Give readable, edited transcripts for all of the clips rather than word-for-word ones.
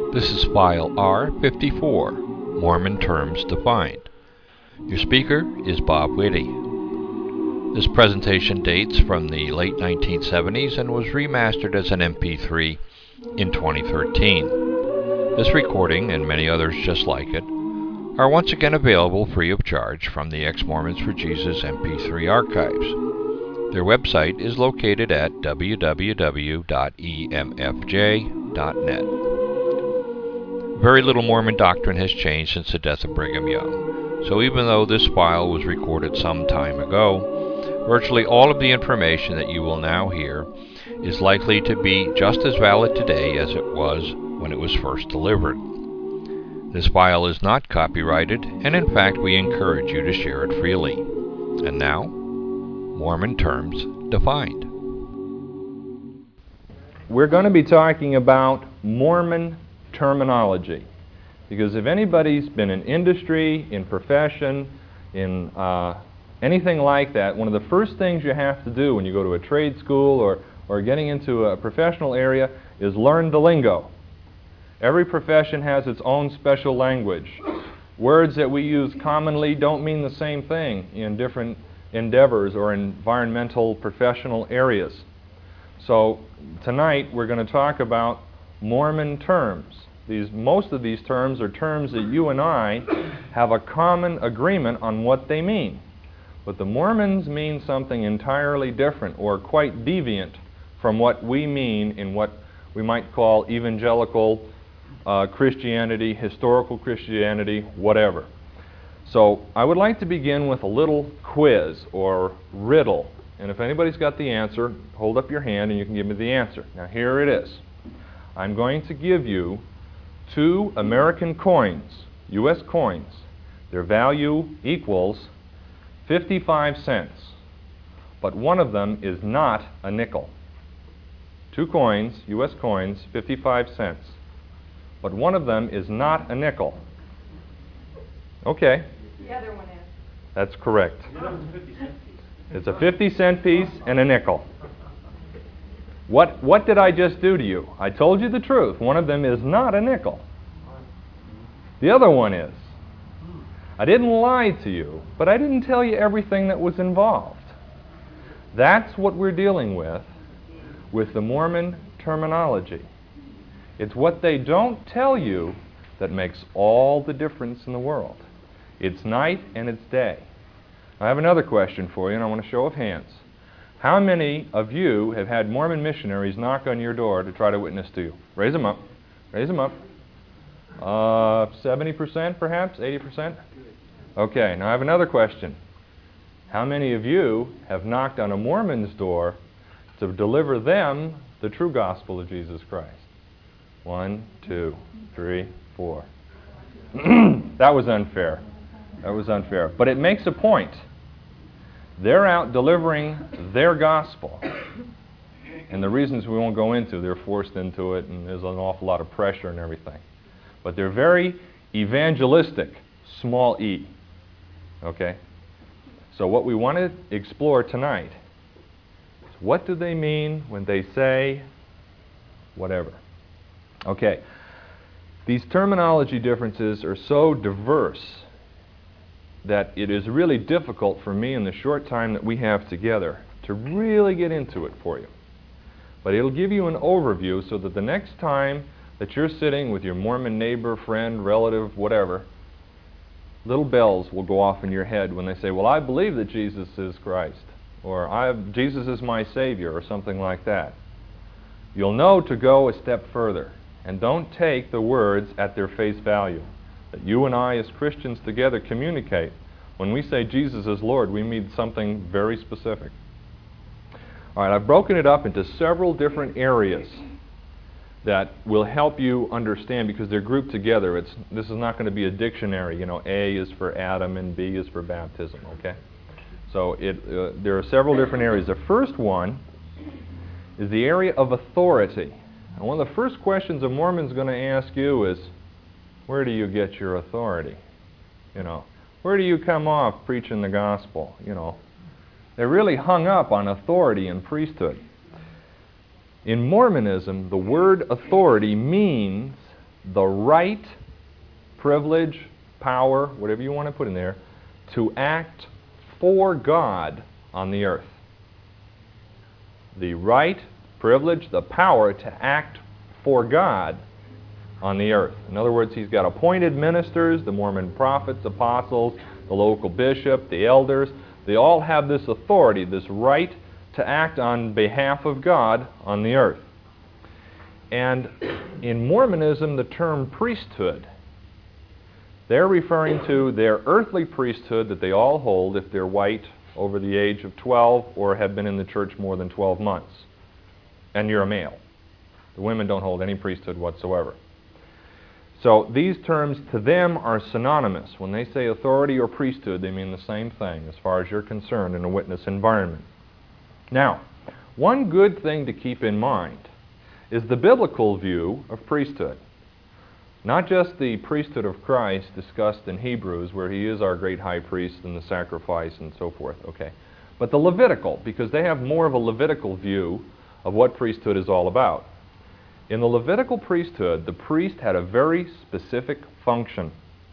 This is File R54, Mormon Terms Defined. Your speaker is Bob Whitty. This presentation dates from the late 1970s and was remastered as an MP3 in 2013. This recording, and many others just like it, are once again available free of charge from the Ex-Mormons for Jesus MP3 archives. Their website is located at www.emfj.net. Very little Mormon doctrine has changed since the death of Brigham Young, so even though this file was recorded some time ago, virtually all of the information that you will now hear is likely to be just as valid today as it was when it was first delivered. This file is not copyrighted, and in fact we encourage you to share it freely. And now, Mormon Terms Defined. We're going to be talking about Mormon terminology, because if anybody's been in industry, in profession, in anything like that, one of the first things you have to do when you go to a trade school or getting into a professional area is learn the lingo. Every profession has its own special language. Words that we use commonly don't mean the same thing in different endeavors or environmental professional areas. So tonight we're going to talk about Mormon terms. Most of these terms are terms that you and I have a common agreement on what they mean. But the Mormons mean something entirely different or quite deviant from what we mean in what we might call evangelical Christianity, historical Christianity, whatever. So I would like to begin with a little quiz or riddle. And if anybody's got the answer, hold up your hand and you can give me the answer. Now here it is. I'm going to give you 2 American coins, U.S. coins. Their value equals 55 cents. But one of them is not a nickel. 2 coins, U.S. coins, 55 cents. But one of them is not a nickel. Okay. The other one is. That's correct. It's a 50-cent piece and a nickel. What did I just do to you? I told you the truth. One of them is not a nickel. The other one is. I didn't lie to you, but I didn't tell you everything that was involved. That's what we're dealing with the Mormon terminology. It's what they don't tell you that makes all the difference in the world. It's night and it's day. I have another question for you, and I want a show of hands. How many of you have had Mormon missionaries knock on your door to try to witness to you? Raise them up. Raise them up. 70% perhaps? 80%? Okay, now I have another question. How many of you have knocked on a Mormon's door to deliver them the true gospel of Jesus Christ? 1, 2, 3, 4. That was unfair. That was unfair. But it makes a point. They're out delivering their gospel. And the reasons we won't go into, they're forced into it, and there's an awful lot of pressure and everything. But they're very evangelistic, small e. Okay? So what we want to explore tonight is what do they mean when they say whatever. Okay. These terminology differences are so diverse that it is really difficult for me in the short time that we have together to really get into it for you. But it'll give you an overview so that the next time that you're sitting with your Mormon neighbor, friend, relative, whatever, little bells will go off in your head when they say, well, I believe that Jesus is Christ, or Jesus is my Savior, or something like that. You'll know to go a step further. And don't take the words at their face value. That you and I as Christians together communicate. When we say Jesus is Lord, we mean something very specific. All right, I've broken it up into several different areas that will help you understand because they're grouped together. This is not going to be a dictionary. You know, A is for Adam and B is for baptism, okay? So there are several different areas. The first one is the area of authority. And one of the first questions a Mormon's going to ask you is, where do you get your authority? You know, where do you come off preaching the gospel? You know, they're really hung up on authority and priesthood. In Mormonism, the word authority means the right, privilege, power, whatever you want to put in there, to act for God on the earth. The right, privilege, the power to act for God on the earth. In other words, he's got appointed ministers, the Mormon prophets, apostles, the local bishop, the elders. They all have this authority, this right to act on behalf of God on the earth. And in Mormonism, the term priesthood, they're referring to their earthly priesthood that they all hold if they're white, over the age of 12, or have been in the church more than 12 months. And you're a male. The women don't hold any priesthood whatsoever. So these terms to them are synonymous. When they say authority or priesthood, they mean the same thing as far as you're concerned in a witness environment. Now, one good thing to keep in mind is the biblical view of priesthood. Not just the priesthood of Christ discussed in Hebrews, where he is our great high priest and the sacrifice and so forth, okay, but the Levitical, because they have more of a Levitical view of what priesthood is all about. In the Levitical priesthood, the priest had a very specific function.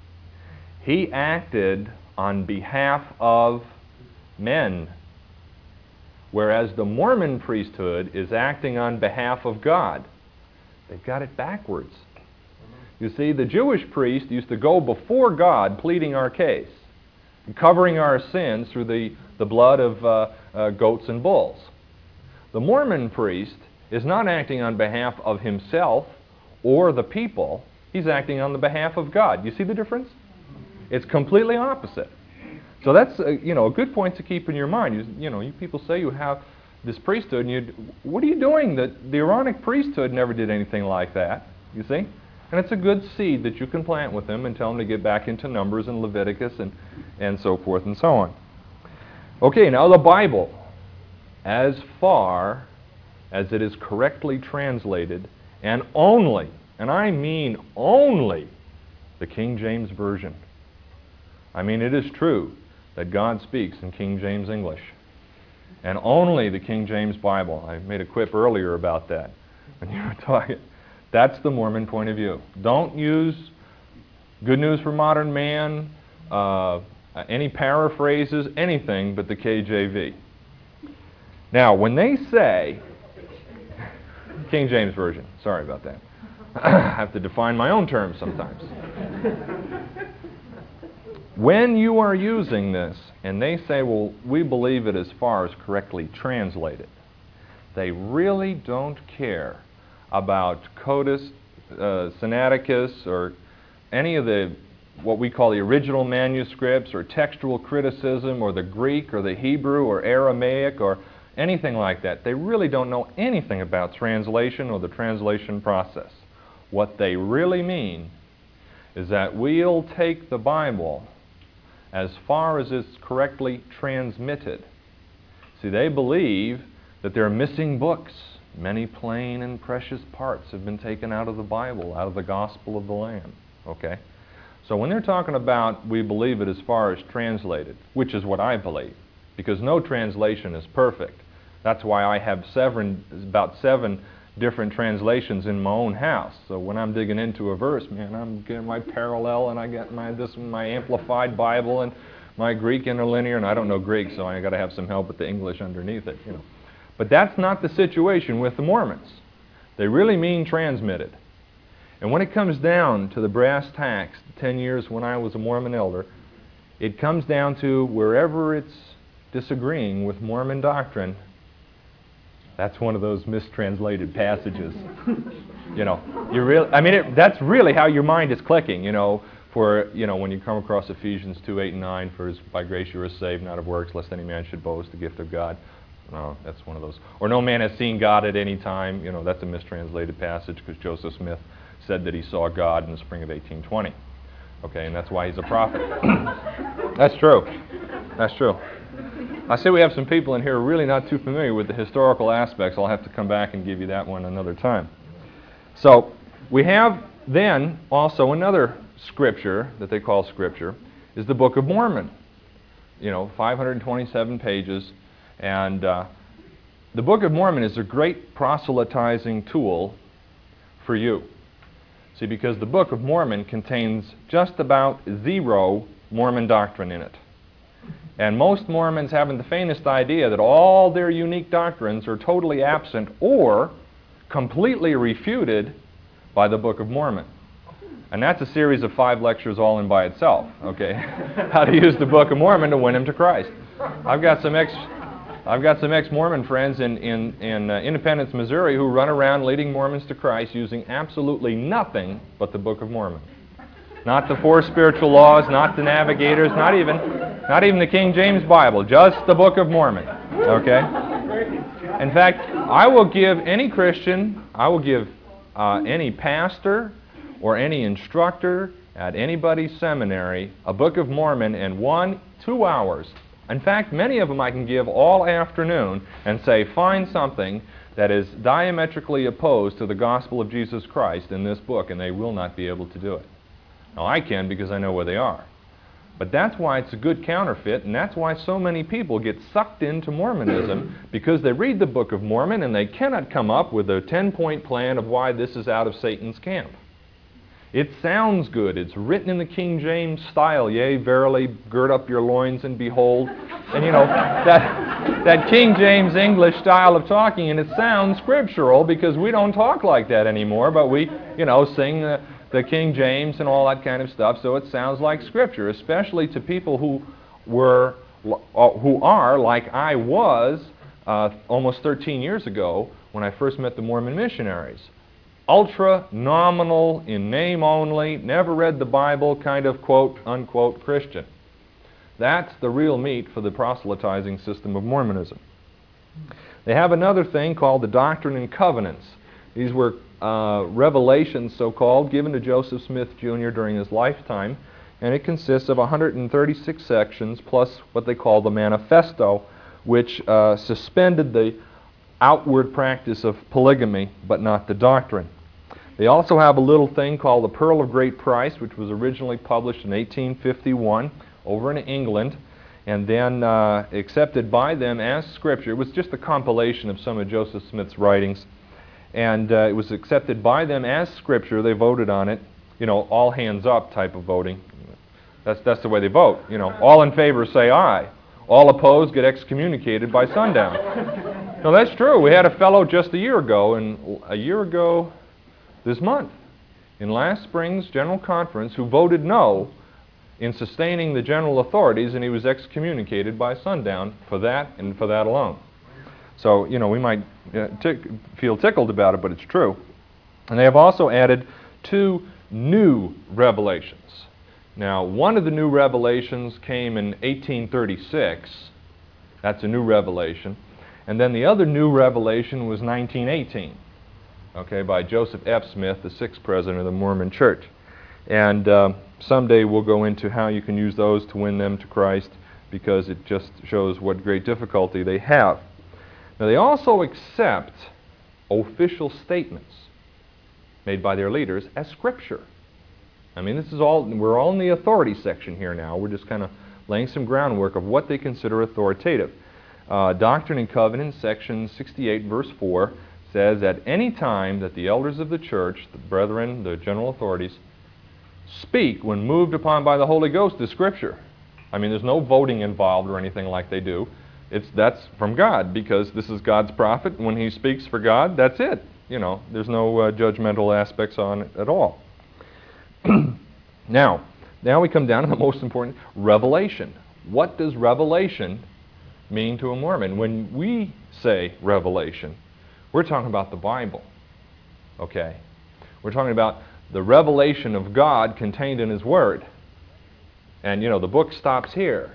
He acted on behalf of men, whereas the Mormon priesthood is acting on behalf of God. They've got it backwards. You see, the Jewish priest used to go before God pleading our case, covering our sins through the blood of goats and bulls. The Mormon priest is not acting on behalf of himself or the people. He's acting on the behalf of God. You see the difference? It's completely opposite. So that's a good point to keep in your mind. You people say you have this priesthood, and what are you doing? The Aaronic priesthood never did anything like that. You see? And it's a good seed that you can plant with them and tell them to get back into Numbers and Leviticus and so forth and so on. Okay, now the Bible, as far as it is correctly translated, and only, and I mean only, the King James Version. I mean, it is true that God speaks in King James English, and only the King James Bible. I made a quip earlier about that when you were talking. That's the Mormon point of view. Don't use Good News for Modern Man, any paraphrases, anything but the KJV. Now, when they say, King James Version, sorry about that. I have to define my own terms sometimes. When you are using this, and they say, well, we believe it as far as correctly translated, they really don't care about Codex Sinaiticus or any of what we call the original manuscripts or textual criticism or the Greek or the Hebrew or Aramaic or anything like that. They really don't know anything about translation or the translation process. What they really mean is that we'll take the Bible as far as it's correctly transmitted. See, they believe that there are missing books. Many plain and precious parts have been taken out of the Bible, out of the gospel of the Lamb. Okay? So when they're talking about we believe it as far as translated, which is what I believe, because no translation is perfect. That's why I have about seven different translations in my own house. So when I'm digging into a verse, man, I'm getting my parallel, and I get my Amplified Bible and my Greek interlinear, and I don't know Greek, so I got to have some help with the English underneath it. But that's not the situation with the Mormons. They really mean transmitted. And when it comes down to the brass tacks, 10 years when I was a Mormon elder, it comes down to wherever it's disagreeing with Mormon doctrine, that's one of those mistranslated passages. That's really how your mind is clicking, when you come across Ephesians 2:8 and 9, for by grace you are saved, not of works, lest any man should boast, the gift of God. No, that's one of those. Or no man has seen God at any time. That's a mistranslated passage because Joseph Smith said that he saw God in the spring of 1820. Okay, and that's why he's a prophet. That's true. That's true. I see we have some people in here who are really not too familiar with the historical aspects. I'll have to come back and give you that one another time. So we have then also another scripture that they call scripture is the Book of Mormon. 527 pages. And the Book of Mormon is a great proselytizing tool for you. See, because the Book of Mormon contains just about zero Mormon doctrine in it. And most Mormons haven't the faintest idea that all their unique doctrines are totally absent or completely refuted by the Book of Mormon. And that's a series of 5 lectures all in by itself, okay? How to use the Book of Mormon to win them to Christ. I've got some ex-Mormon friends in Independence, Missouri, who run around leading Mormons to Christ using absolutely nothing but the Book of Mormon. Not the 4 spiritual laws, not the navigators, not even the King James Bible, just the Book of Mormon, okay? In fact, I will give any Christian, any pastor or any instructor at anybody's seminary a Book of Mormon in 1-2 hours. In fact, many of them I can give all afternoon and say, find something that is diametrically opposed to the gospel of Jesus Christ in this book, and they will not be able to do it. Now, I can because I know where they are. But that's why it's a good counterfeit, and that's why so many people get sucked into Mormonism, because they read the Book of Mormon and they cannot come up with a 10-point plan of why this is out of Satan's camp. It sounds good. It's written in the King James style. Yea, verily, gird up your loins and behold. And you know, that King James English style of talking, and it sounds scriptural because we don't talk like that anymore, but we, sing the King James and all that kind of stuff, so it sounds like Scripture, especially to people who are, like I was almost 13 years ago when I first met the Mormon missionaries. Ultra-nominal, in name only, never read the Bible, kind of quote-unquote Christian. That's the real meat for the proselytizing system of Mormonism. They have another thing called the Doctrine and Covenants. These were revelations, so-called, given to Joseph Smith Jr. during his lifetime, and it consists of 136 sections plus what they call the Manifesto, which suspended the outward practice of polygamy, but not the doctrine. They also have a little thing called the Pearl of Great Price, which was originally published in 1851 over in England, and then accepted by them as Scripture. It was just a compilation of some of Joseph Smith's writings. And it was accepted by them as Scripture. They voted on it, all hands up type of voting. That's the way they vote. All in favor say aye. All opposed get excommunicated by sundown. No, that's true. We had a fellow just a year ago this month, in last spring's General Conference, who voted no in sustaining the general authorities, and he was excommunicated by sundown for that and for that alone. So, we might feel tickled about it, but it's true. And they have also added 2 new revelations. Now, one of the new revelations came in 1836. That's a new revelation. And then the other new revelation was 1918, by Joseph F. Smith, the 6th president of the Mormon Church. And someday we'll go into how you can use those to win them to Christ, because it just shows what great difficulty they have. Now, they also accept official statements made by their leaders as Scripture. I mean, we're all in the authority section here now. We're just kind of laying some groundwork of what they consider authoritative. Doctrine and Covenants, section 68, verse 4, says, at any time that the elders of the church, the brethren, the general authorities, speak when moved upon by the Holy Ghost, is Scripture. I mean, there's no voting involved or anything like they do. That's from God, because this is God's prophet. When he speaks for God, that's it. There's no judgmental aspects on it at all. Now we come down to the most important, revelation. What does revelation mean to a Mormon? When we say revelation, we're talking about the Bible. Okay? We're talking about the revelation of God contained in His Word. And, the book stops here.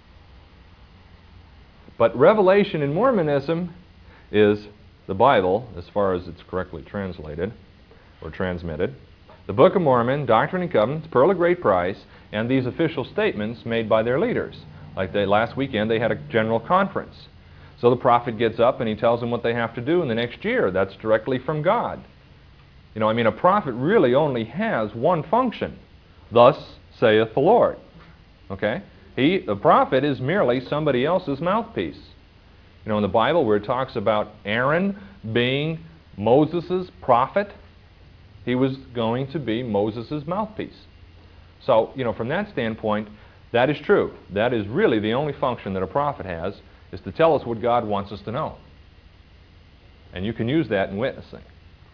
But revelation in Mormonism is the Bible, as far as it's correctly translated or transmitted, the Book of Mormon, Doctrine and Covenants, Pearl of Great Price, and these official statements made by their leaders. Like last weekend, they had a general conference. So the prophet gets up and he tells them what they have to do in the next year. That's directly from God. A prophet really only has one function. Thus saith the Lord. Okay? The prophet is merely somebody else's mouthpiece. In the Bible where it talks about Aaron being Moses' prophet, He was going to be Moses' mouthpiece. So, from that standpoint, that is true. That is really the only function that a prophet has, is to tell us what God wants us to know. And you can use that in witnessing.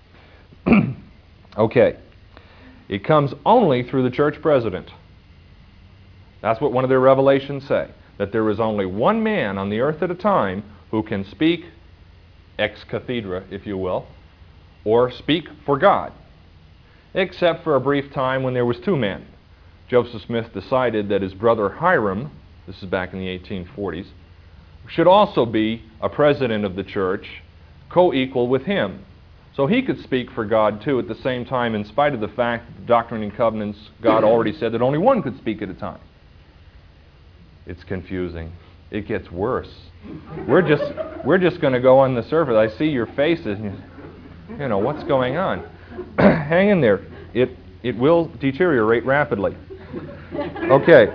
Okay. It comes only through the church president. That's what one of their revelations say, that there is only one man on the earth at a time who can speak ex cathedra, if you will, or speak for God, except for a brief time when there was two men. Joseph Smith decided that his brother Hiram, this is back in the 1840s, should also be a president of the church, co-equal with him. So he could speak for God too at the same time, in spite of the fact that the Doctrine and Covenants, God already said that only one could speak at a time. It's confusing. It gets worse. We're just going to go on the surface. I see your faces, and what's going on? Hang in there. It will deteriorate rapidly. Okay.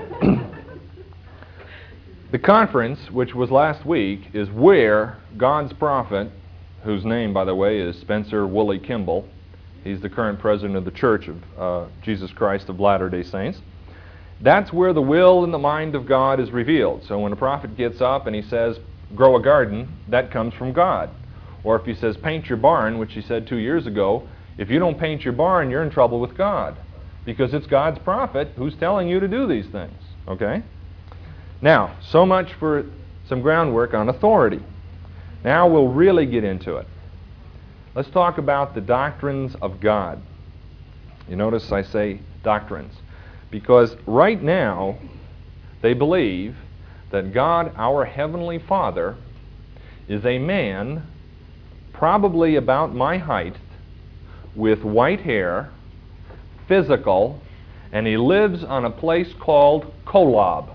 The conference, which was last week, is where God's prophet, whose name, by the way, is Spencer Woolley Kimball. He's the current president of the Church of Jesus Christ of Latter-day Saints. That's where the will and the mind of God is revealed. So when a prophet gets up and he says, grow a garden, that comes from God. Or if he says, paint your barn, which he said 2 years ago, if you don't paint your barn, you're in trouble with God. Because it's God's prophet who's telling you to do these things. Okay? Now, so much for some groundwork on authority. Now we'll really get into it. Let's talk about the doctrines of God. You notice I say doctrines, because right now they believe that God, our Heavenly Father, is a man probably about my height, with white hair, physical, and he lives on a place called Kolob.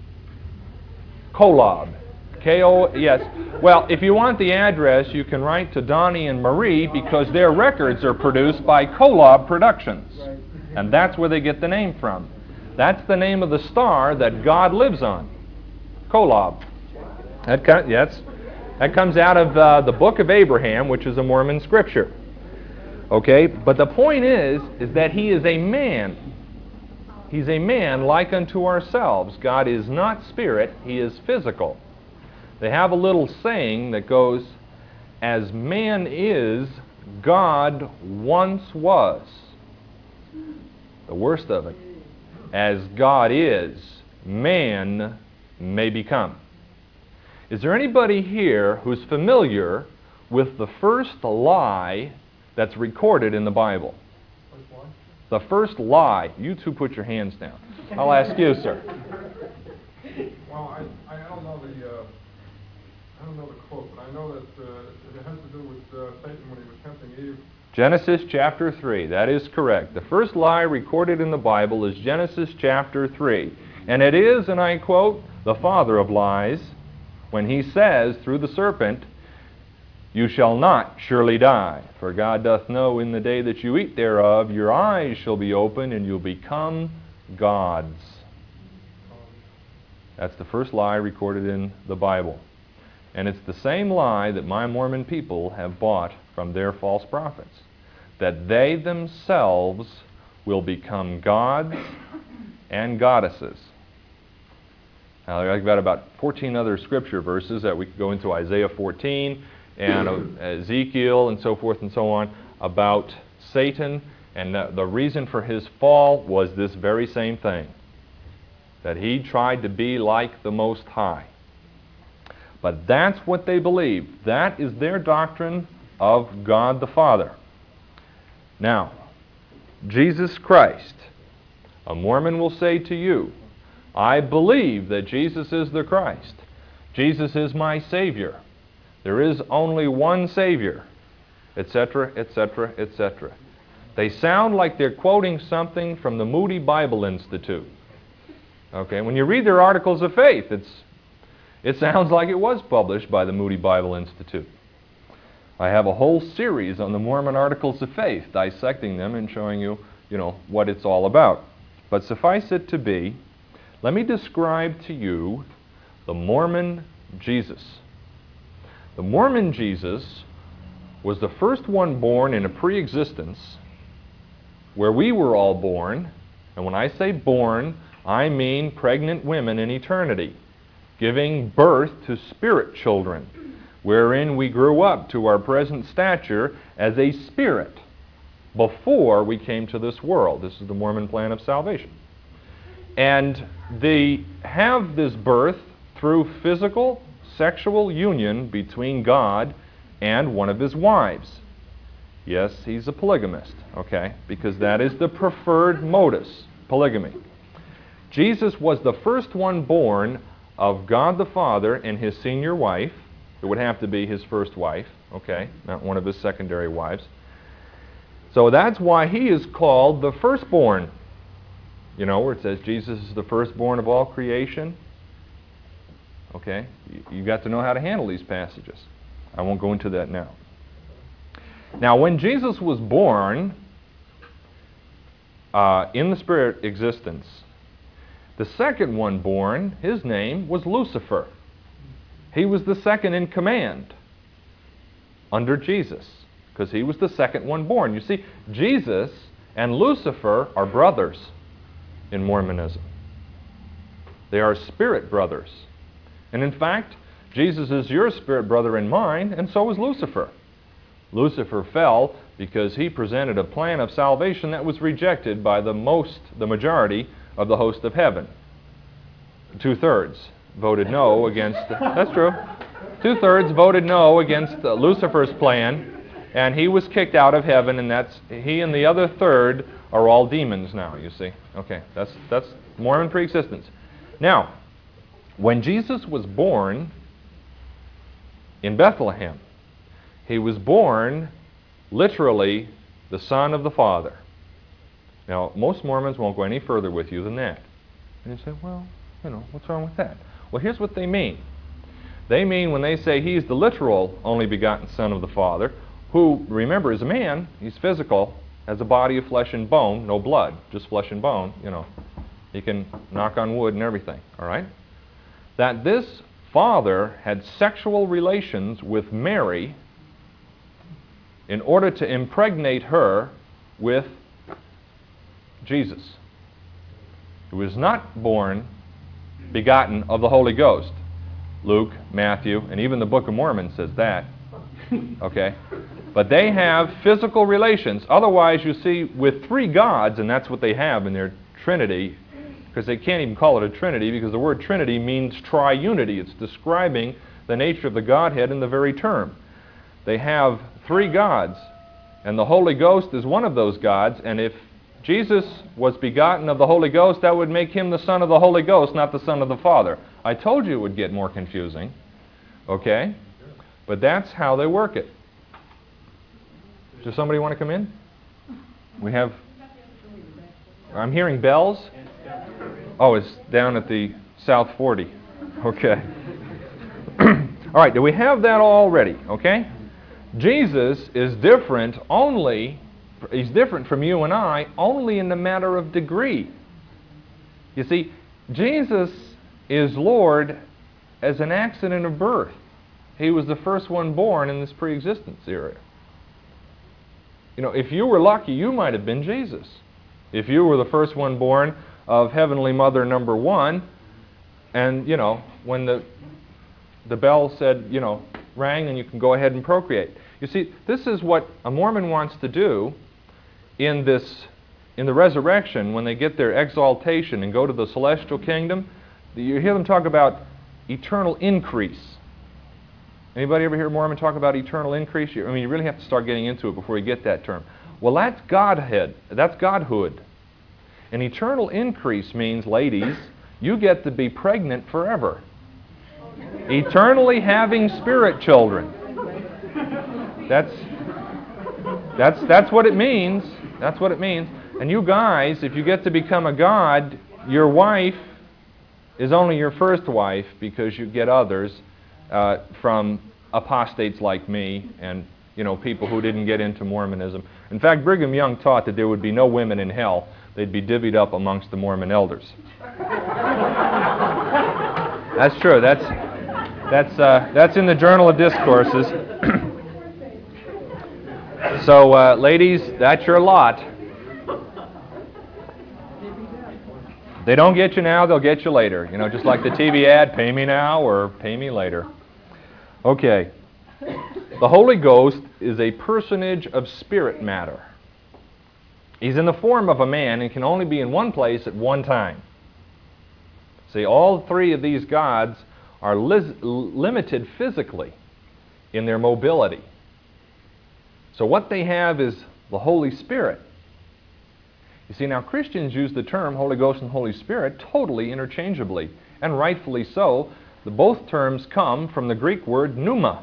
Kolob. K-O, yes. Well, if you want the address, you can write to Donnie and Marie, because their records are produced by Kolob Productions. And that's where they get the name from. That's the name of the star that God lives on. Kolob. That comes out of the book of Abraham, which is a Mormon scripture. Okay? But the point is that he is a man. He's a man like unto ourselves. God is not spirit, he is physical. They have a little saying that goes, as man is, God once was. The worst of it. As God is, man may become. Is there anybody here who's familiar with the first lie that's recorded in the Bible? The first lie. You two put your hands down. I'll ask you, sir. Well, I don't know the quote, but I know that it has to do with Satan when he was tempting Eve. Genesis chapter 3. That is correct. The first lie recorded in the Bible is Genesis chapter 3. And it is, and I quote, the father of lies, when he says through the serpent, you shall not surely die, for God doth know in the day that you eat thereof, your eyes shall be opened, and you'll become gods. That's the first lie recorded in the Bible. And it's the same lie that my Mormon people have bought from their false prophets, that they themselves will become gods and goddesses. Now, I've got about 14 other scripture verses that we could go into, Isaiah 14 and Ezekiel and so forth and so on, about Satan. And the reason for his fall was this very same thing, that he tried to be like the Most High. But that's what they believe. That is their doctrine of God the Father. Now, Jesus Christ, a Mormon will say to you, I believe that Jesus is the Christ. Jesus is my Savior. There is only one Savior, etc., etc., etc. They sound like they're quoting something from the Moody Bible Institute. Okay, when you read their articles of faith, it sounds like it was published by the Moody Bible Institute. I have a whole series on the Mormon Articles of Faith, dissecting them and showing you, what it's all about. But suffice it to be, let me describe to you the Mormon Jesus. The Mormon Jesus was the first one born in a pre-existence where we were all born. And when I say born, I mean pregnant women in eternity, giving birth to spirit children, wherein we grew up to our present stature as a spirit before we came to this world. This is the Mormon plan of salvation. And they have this birth through physical, sexual union between God and one of his wives. Yes, he's a polygamist, okay, because that is the preferred modus, polygamy. Jesus was the first one born of God the Father and his senior wife. It would have to be his first wife, okay, not one of his secondary wives. So that's why he is called the firstborn. You know, where it says Jesus is the firstborn of all creation. Okay, you got to know how to handle these passages. I won't go into that now. Now, when Jesus was born in the spirit existence, the second one born, his name was Lucifer. He was the second in command under Jesus, because he was the second one born. You see, Jesus and Lucifer are brothers in Mormonism. They are spirit brothers. And in fact, Jesus is your spirit brother and mine, and so is Lucifer. Lucifer fell because he presented a plan of salvation that was rejected by the majority of the host of heaven. 2/3 voted no against, that's true, 2/3 voted no against Lucifer's plan, and he was kicked out of heaven, and he and the other third are all demons now, you see. Okay, that's Mormon preexistence. Now, when Jesus was born in Bethlehem, he was born literally the Son of the Father. Now, most Mormons won't go any further with you than that. And you say, well, you know, what's wrong with that? Well, here's what they mean. They mean when they say he's the literal only begotten Son of the Father, who, remember, is a man, he's physical, has a body of flesh and bone, no blood, just flesh and bone, you know. He can knock on wood and everything, all right? That this Father had sexual relations with Mary in order to impregnate her with Jesus, who was not born begotten of the Holy Ghost. Luke, Matthew, and even the Book of Mormon says that. Okay? But they have physical relations. Otherwise, you see, with three gods, and that's what they have in their Trinity, because they can't even call it a Trinity, because the word Trinity means triunity. It's describing the nature of the Godhead in the very term. They have three gods, and the Holy Ghost is one of those gods, and if Jesus was begotten of the Holy Ghost, that would make him the Son of the Holy Ghost, not the Son of the Father. I told you it would get more confusing, okay? But that's how they work it. Does somebody want to come in? We have... I'm hearing bells. Oh, it's down at the South 40. Okay. All right, do we have that all ready? Okay? Jesus is different only... He's different from you and I only in the matter of degree. You see, Jesus is Lord as an accident of birth. He was the first one born in this pre-existence era. You know, if you were lucky, you might have been Jesus. If you were the first one born of Heavenly Mother number one, and, you know, when the bell said, you know, rang and you can go ahead and procreate. You see, this is what a Mormon wants to do in the resurrection, when they get their exaltation and go to the celestial kingdom. You hear them talk about eternal increase. Anybody ever hear Mormon talk about eternal increase? I mean, you really have to start getting into it before you get that term. Well, that's Godhead. That's Godhood. An eternal increase means, ladies, you get to be pregnant forever. Eternally having spirit children. That's what it means. That's what it means. And you guys, if you get to become a god, your wife is only your first wife, because you get others from apostates like me and, you know, people who didn't get into Mormonism. In fact, Brigham Young taught that there would be no women in hell. They'd be divvied up amongst the Mormon elders. That's true. That's in the Journal of Discourses. So, ladies, that's your lot. They don't get you now, they'll get you later. You know, just like the TV ad, pay me now or pay me later. Okay. The Holy Ghost is a personage of spirit matter. He's in the form of a man and can only be in one place at one time. See, all three of these gods are limited physically in their mobility. So what they have is the Holy Spirit. You see, now Christians use the term Holy Ghost and Holy Spirit totally interchangeably, and rightfully so. Both terms come from the Greek word pneuma.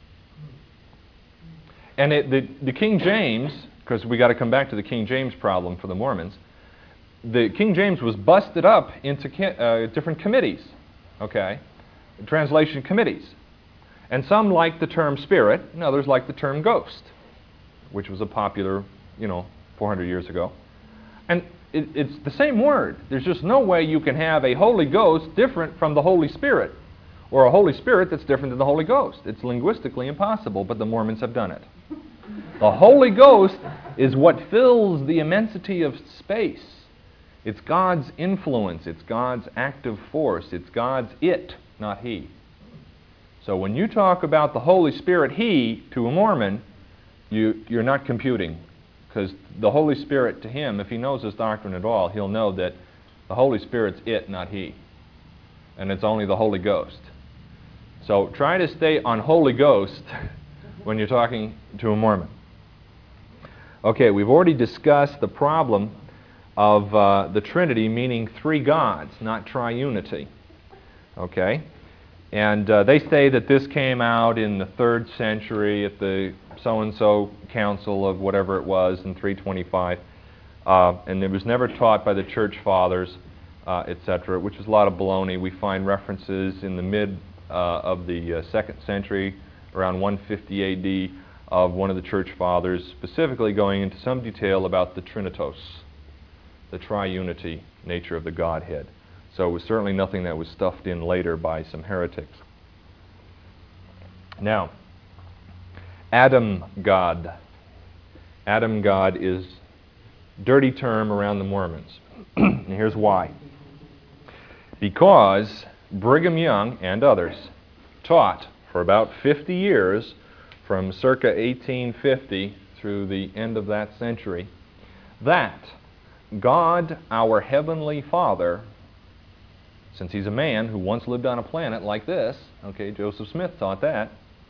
And the King James, because we got to come back to the King James problem for the Mormons, the King James was busted up into different committees, okay, translation committees. And some liked the term spirit, and others liked the term ghost, which was a popular, 400 years ago. And it's the same word. There's just no way you can have a Holy Ghost different from the Holy Spirit, or a Holy Spirit that's different than the Holy Ghost. It's linguistically impossible, but the Mormons have done it. The Holy Ghost is what fills the immensity of space. It's God's influence. It's God's active force. It's God's it, not He. So when you talk about the Holy Spirit, He, to a Mormon, you're not computing. Because the Holy Spirit, to him, if he knows his doctrine at all, he'll know that the Holy Spirit's it, not He. And it's only the Holy Ghost. So try to stay on Holy Ghost when you're talking to a Mormon. Okay, we've already discussed the problem of the Trinity meaning three gods, not triunity. Okay? And they say that this came out in the 3rd century at the so-and-so council of whatever it was in 325. And it was never taught by the church fathers, etc., which is a lot of baloney. We find references in the mid of the 2nd century, around 150 A.D., of one of the church fathers, specifically going into some detail about the Trinitos, the triunity nature of the Godhead. So it was certainly nothing that was stuffed in later by some heretics. Now, Adam God. Adam God is a dirty term around the Mormons. And here's why. Because Brigham Young and others taught for about 50 years, from circa 1850 through the end of that century, that God, our Heavenly Father, since He's a man who once lived on a planet like this, okay, Joseph Smith taught that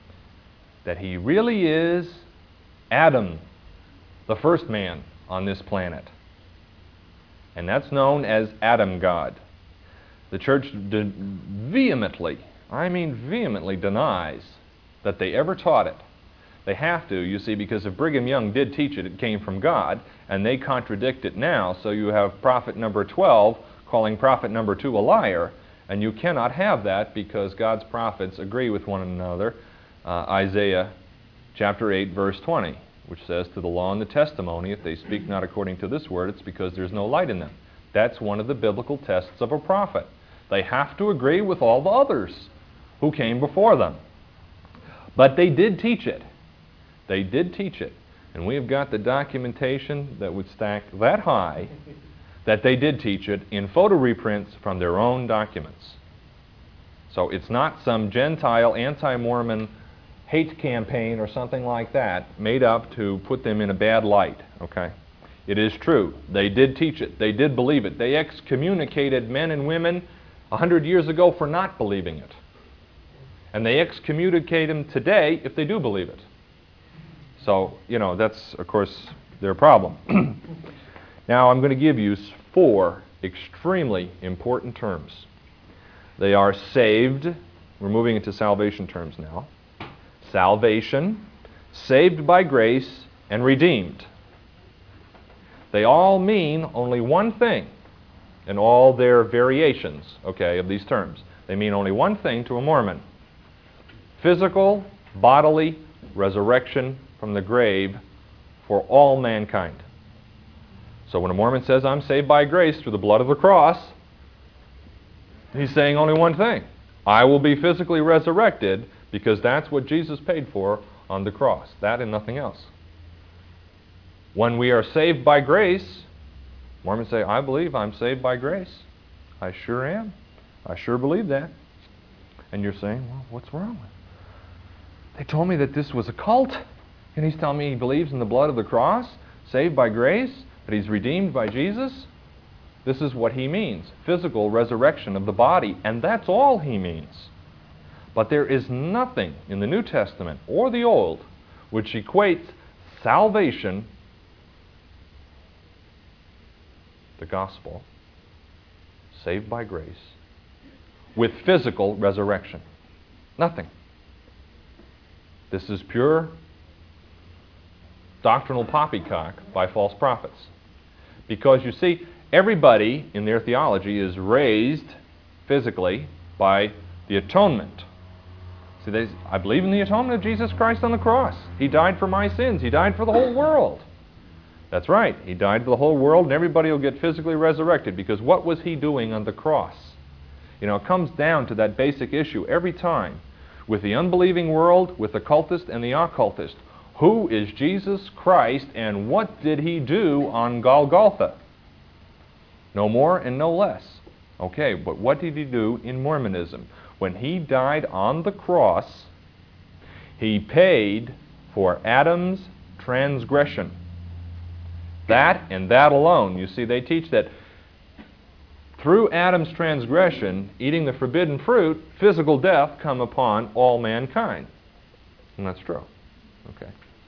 He really is Adam, the first man on this planet. And that's known as Adam God. The church vehemently denies that they ever taught it. They have to, you see, because if Brigham Young did teach it, it came from God, and they contradict it now, so you have prophet number 12 calling prophet number 2 a liar, and you cannot have that because God's prophets agree with one another. Isaiah chapter 8, verse 20, which says, "To the law and the testimony, if they speak not according to this word, it's because there's no light in them." That's one of the biblical tests of a prophet. They have to agree with all the others who came before them. But they did teach it. They did teach it. And we have got the documentation that would stack that high that they did teach it in photo reprints from their own documents. So it's not some Gentile, anti-Mormon hate campaign or something like that made up to put them in a bad light. Okay? It is true. They did teach it. They did believe it. They excommunicated men and women 100 years ago for not believing it. And they excommunicate them today if they do believe it. So, that's, of course, their problem. Now, I'm going to give you 4 extremely important terms. They are saved. We're moving into salvation terms now. Salvation, saved by grace, and redeemed. They all mean only one thing in all their variations, okay, of these terms. They mean only one thing to a Mormon: physical, bodily resurrection from the grave for all mankind. So when a Mormon says, "I'm saved by grace through the blood of the cross," he's saying only one thing: I will be physically resurrected because that's what Jesus paid for on the cross. That and nothing else. When we are saved by grace, Mormons say, "I believe I'm saved by grace." I sure am. I sure believe that. And you're saying, well, what's wrong with it? They told me that this was a cult. And he's telling me he believes in the blood of the cross, saved by grace, that he's redeemed by Jesus. This is what he means, physical resurrection of the body, and that's all he means. But there is nothing in the New Testament or the Old which equates salvation, the gospel, saved by grace, with physical resurrection. Nothing. This is pure doctrinal poppycock by false prophets. Because you see, everybody in their theology is raised physically by the atonement. See, I believe in the atonement of Jesus Christ on the cross. He died for my sins. He died for the whole world. That's right. He died for the whole world, and everybody will get physically resurrected. Because what was he doing on the cross? You know, it comes down to that basic issue every time. With the unbelieving world, with the cultist and the occultist. Who is Jesus Christ, and what did he do on Golgotha? No more and no less. Okay, but what did he do in Mormonism? When he died on the cross, he paid for Adam's transgression. That and that alone. You see, they teach that through Adam's transgression, eating the forbidden fruit, physical death come upon all mankind. And that's true. Okay.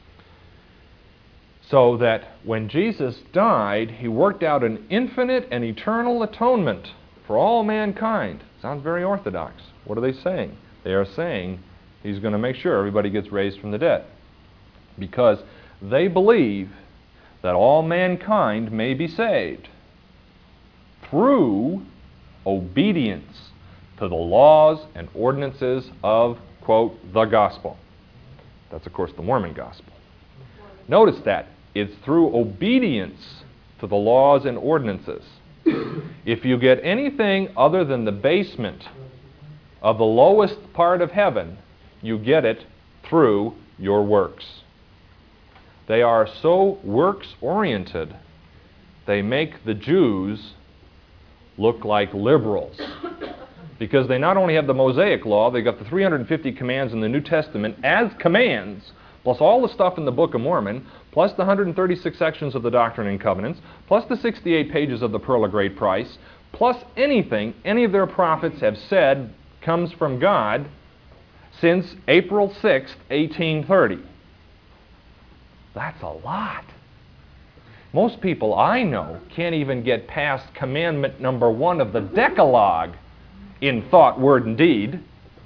So that when Jesus died, he worked out an infinite and eternal atonement for all mankind. Sounds very orthodox. What are they saying? They are saying he's going to make sure everybody gets raised from the dead. Because they believe that all mankind may be saved through obedience to the laws and ordinances of, quote, the gospel. That's, of course, the Mormon gospel. Notice that. It's through obedience to the laws and ordinances. If you get anything other than the basement of the lowest part of heaven, you get it through your works. They are so works-oriented, they make the Jews look like liberals. Because they not only have the Mosaic Law, they've got the 350 commands in the New Testament as commands, plus all the stuff in the Book of Mormon, plus the 136 sections of the Doctrine and Covenants, plus the 68 pages of the Pearl of Great Price, plus anything any of their prophets have said comes from God since April 6th, 1830. That's a lot. Most people I know can't even get past commandment number 1 of the Decalogue in thought, word, and deed,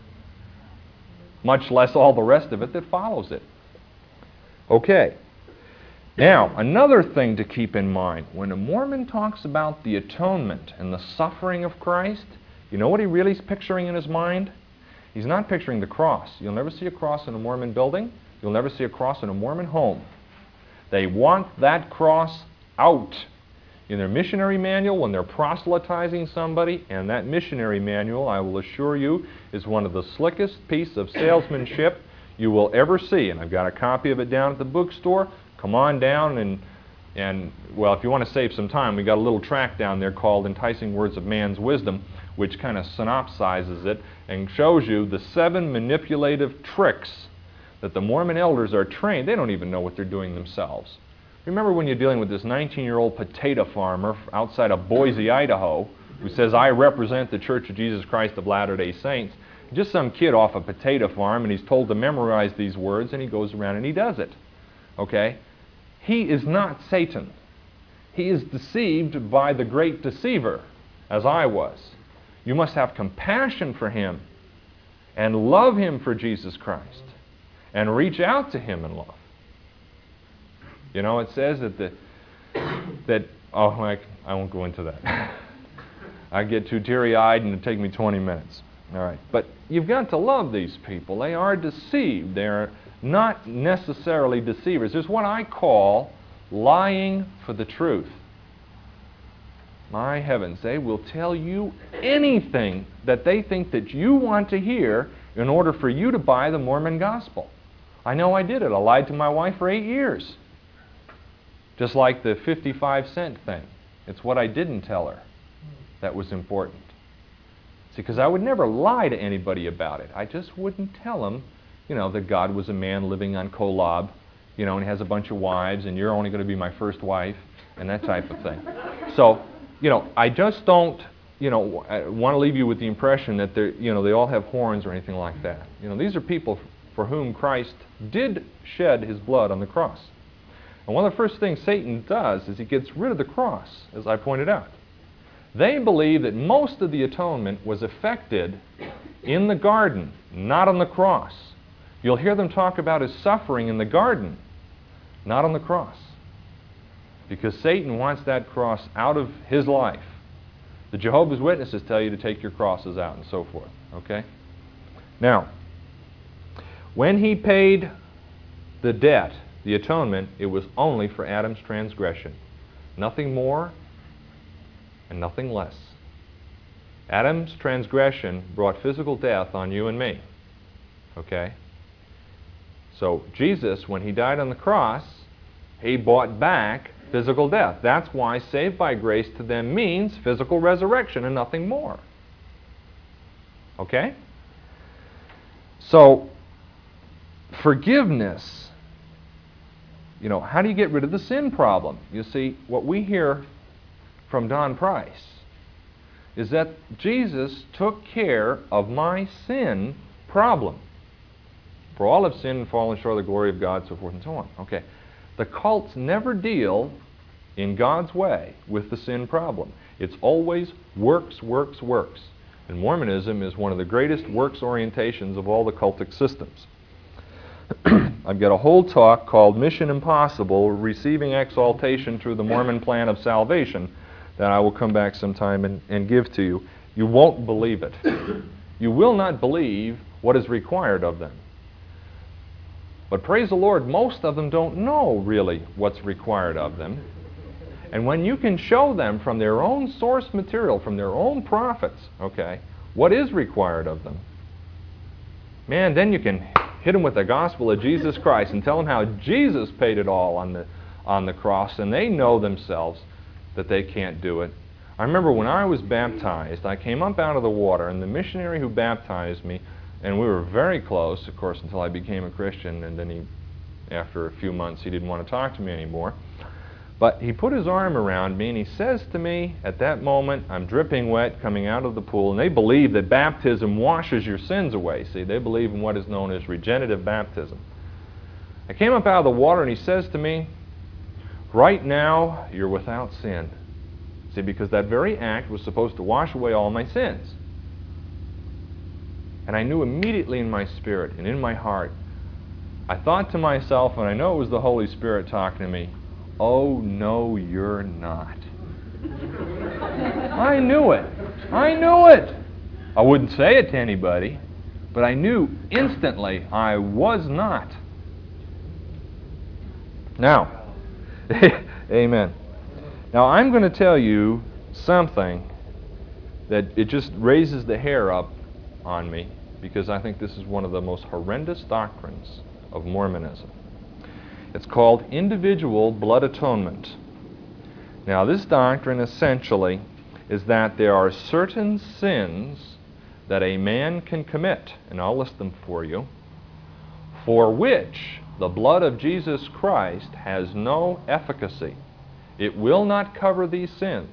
much less all the rest of it that follows it. Okay. Now, another thing to keep in mind, when a Mormon talks about the atonement and the suffering of Christ, you know what he really is picturing in his mind? He's not picturing the cross. You'll never see a cross in a Mormon building. You'll never see a cross in a Mormon home. They want that cross out in their missionary manual when they're proselytizing somebody, and that missionary manual, I will assure you, is one of the slickest piece of salesmanship you will ever see. And I've got a copy of it down at the bookstore. Come on down and well, if you want to save some time, we got a little tract down there called Enticing Words of Man's Wisdom, which kind of synopsizes it and shows you the 7 manipulative tricks that the Mormon elders are trained. They don't even know what they're doing themselves. Remember when you're dealing with this 19-year-old potato farmer outside of Boise, Idaho, who says, I represent the Church of Jesus Christ of Latter-day Saints. Just some kid off a potato farm, and he's told to memorize these words, and he goes around and he does it. Okay? He is not Satan. He is deceived by the great deceiver, as I was. You must have compassion for him and love him for Jesus Christ and reach out to him in love. You know, it says I won't go into that. I get too teary-eyed and it'd take me 20 minutes. All right. But you've got to love these people. They are deceived. They are not necessarily deceivers. There's what I call lying for the truth. My heavens, they will tell you anything that they think that you want to hear in order for you to buy the Mormon gospel. I know I did it. I lied to my wife for 8 years. Just like the 55-cent thing. It's what I didn't tell her. that was important. See, because I would never lie to anybody about it. I just wouldn't tell them, that God was a man living on Kolob, and he has a bunch of wives, and you're only going to be my first wife, and that type of thing. So, I just don't, I want to leave you with the impression that they all have horns or anything like that. These are people for whom Christ did shed his blood on the cross. And one of the first things Satan does is he gets rid of the cross, as I pointed out. They believe that most of the atonement was effected in the garden, not on the cross. You'll hear them talk about his suffering in the garden, not on the cross. Because Satan wants that cross out of his life. The Jehovah's Witnesses tell you to take your crosses out and so forth. Okay? Now, when he paid the debt, the atonement, it was only for Adam's transgression. Nothing more and nothing less. Adam's transgression brought physical death on you and me. Okay? So Jesus, when he died on the cross, he bought back physical death. That's why saved by grace to them means physical resurrection and nothing more. Okay? So, forgiveness. How do you get rid of the sin problem? You see, what we hear from Don Price is that Jesus took care of my sin problem. For all have sinned and fallen short of the glory of God, so forth and so on. Okay. The cults never deal in God's way with the sin problem. It's always works, works, works. And Mormonism is one of the greatest works orientations of all the cultic systems. I've got a whole talk called Mission Impossible, Receiving Exaltation Through the Mormon Plan of Salvation, that I will come back sometime and give to you. You won't believe it. You will not believe what is required of them. But praise the Lord, most of them don't know really what's required of them. And when you can show them from their own source material, from their own prophets, okay, what is required of them, man, then you can hit them with the gospel of Jesus Christ and tell them how Jesus paid it all on the cross, and they know themselves that they can't do it. I remember when I was baptized, I came up out of the water, and the missionary who baptized me, and we were very close, of course, until I became a Christian, and then after a few months, he didn't want to talk to me anymore. But he put his arm around me, and he says to me, at that moment, I'm dripping wet coming out of the pool, and they believe that baptism washes your sins away. See, they believe in what is known as regenerative baptism. I came up out of the water, and he says to me, right now, you're without sin. See, because that very act was supposed to wash away all my sins. And I knew immediately in my spirit and in my heart, I thought to myself, and I know it was the Holy Spirit talking to me, oh, no, you're not. I knew it. I knew it. I wouldn't say it to anybody, but I knew instantly I was not. Now, amen. Now, I'm going to tell you something that it just raises the hair up on me, because I think this is one of the most horrendous doctrines of Mormonism. It's called individual blood atonement. Now, this doctrine essentially is that there are certain sins that a man can commit, and I'll list them for you, for which the blood of Jesus Christ has no efficacy. It will not cover these sins.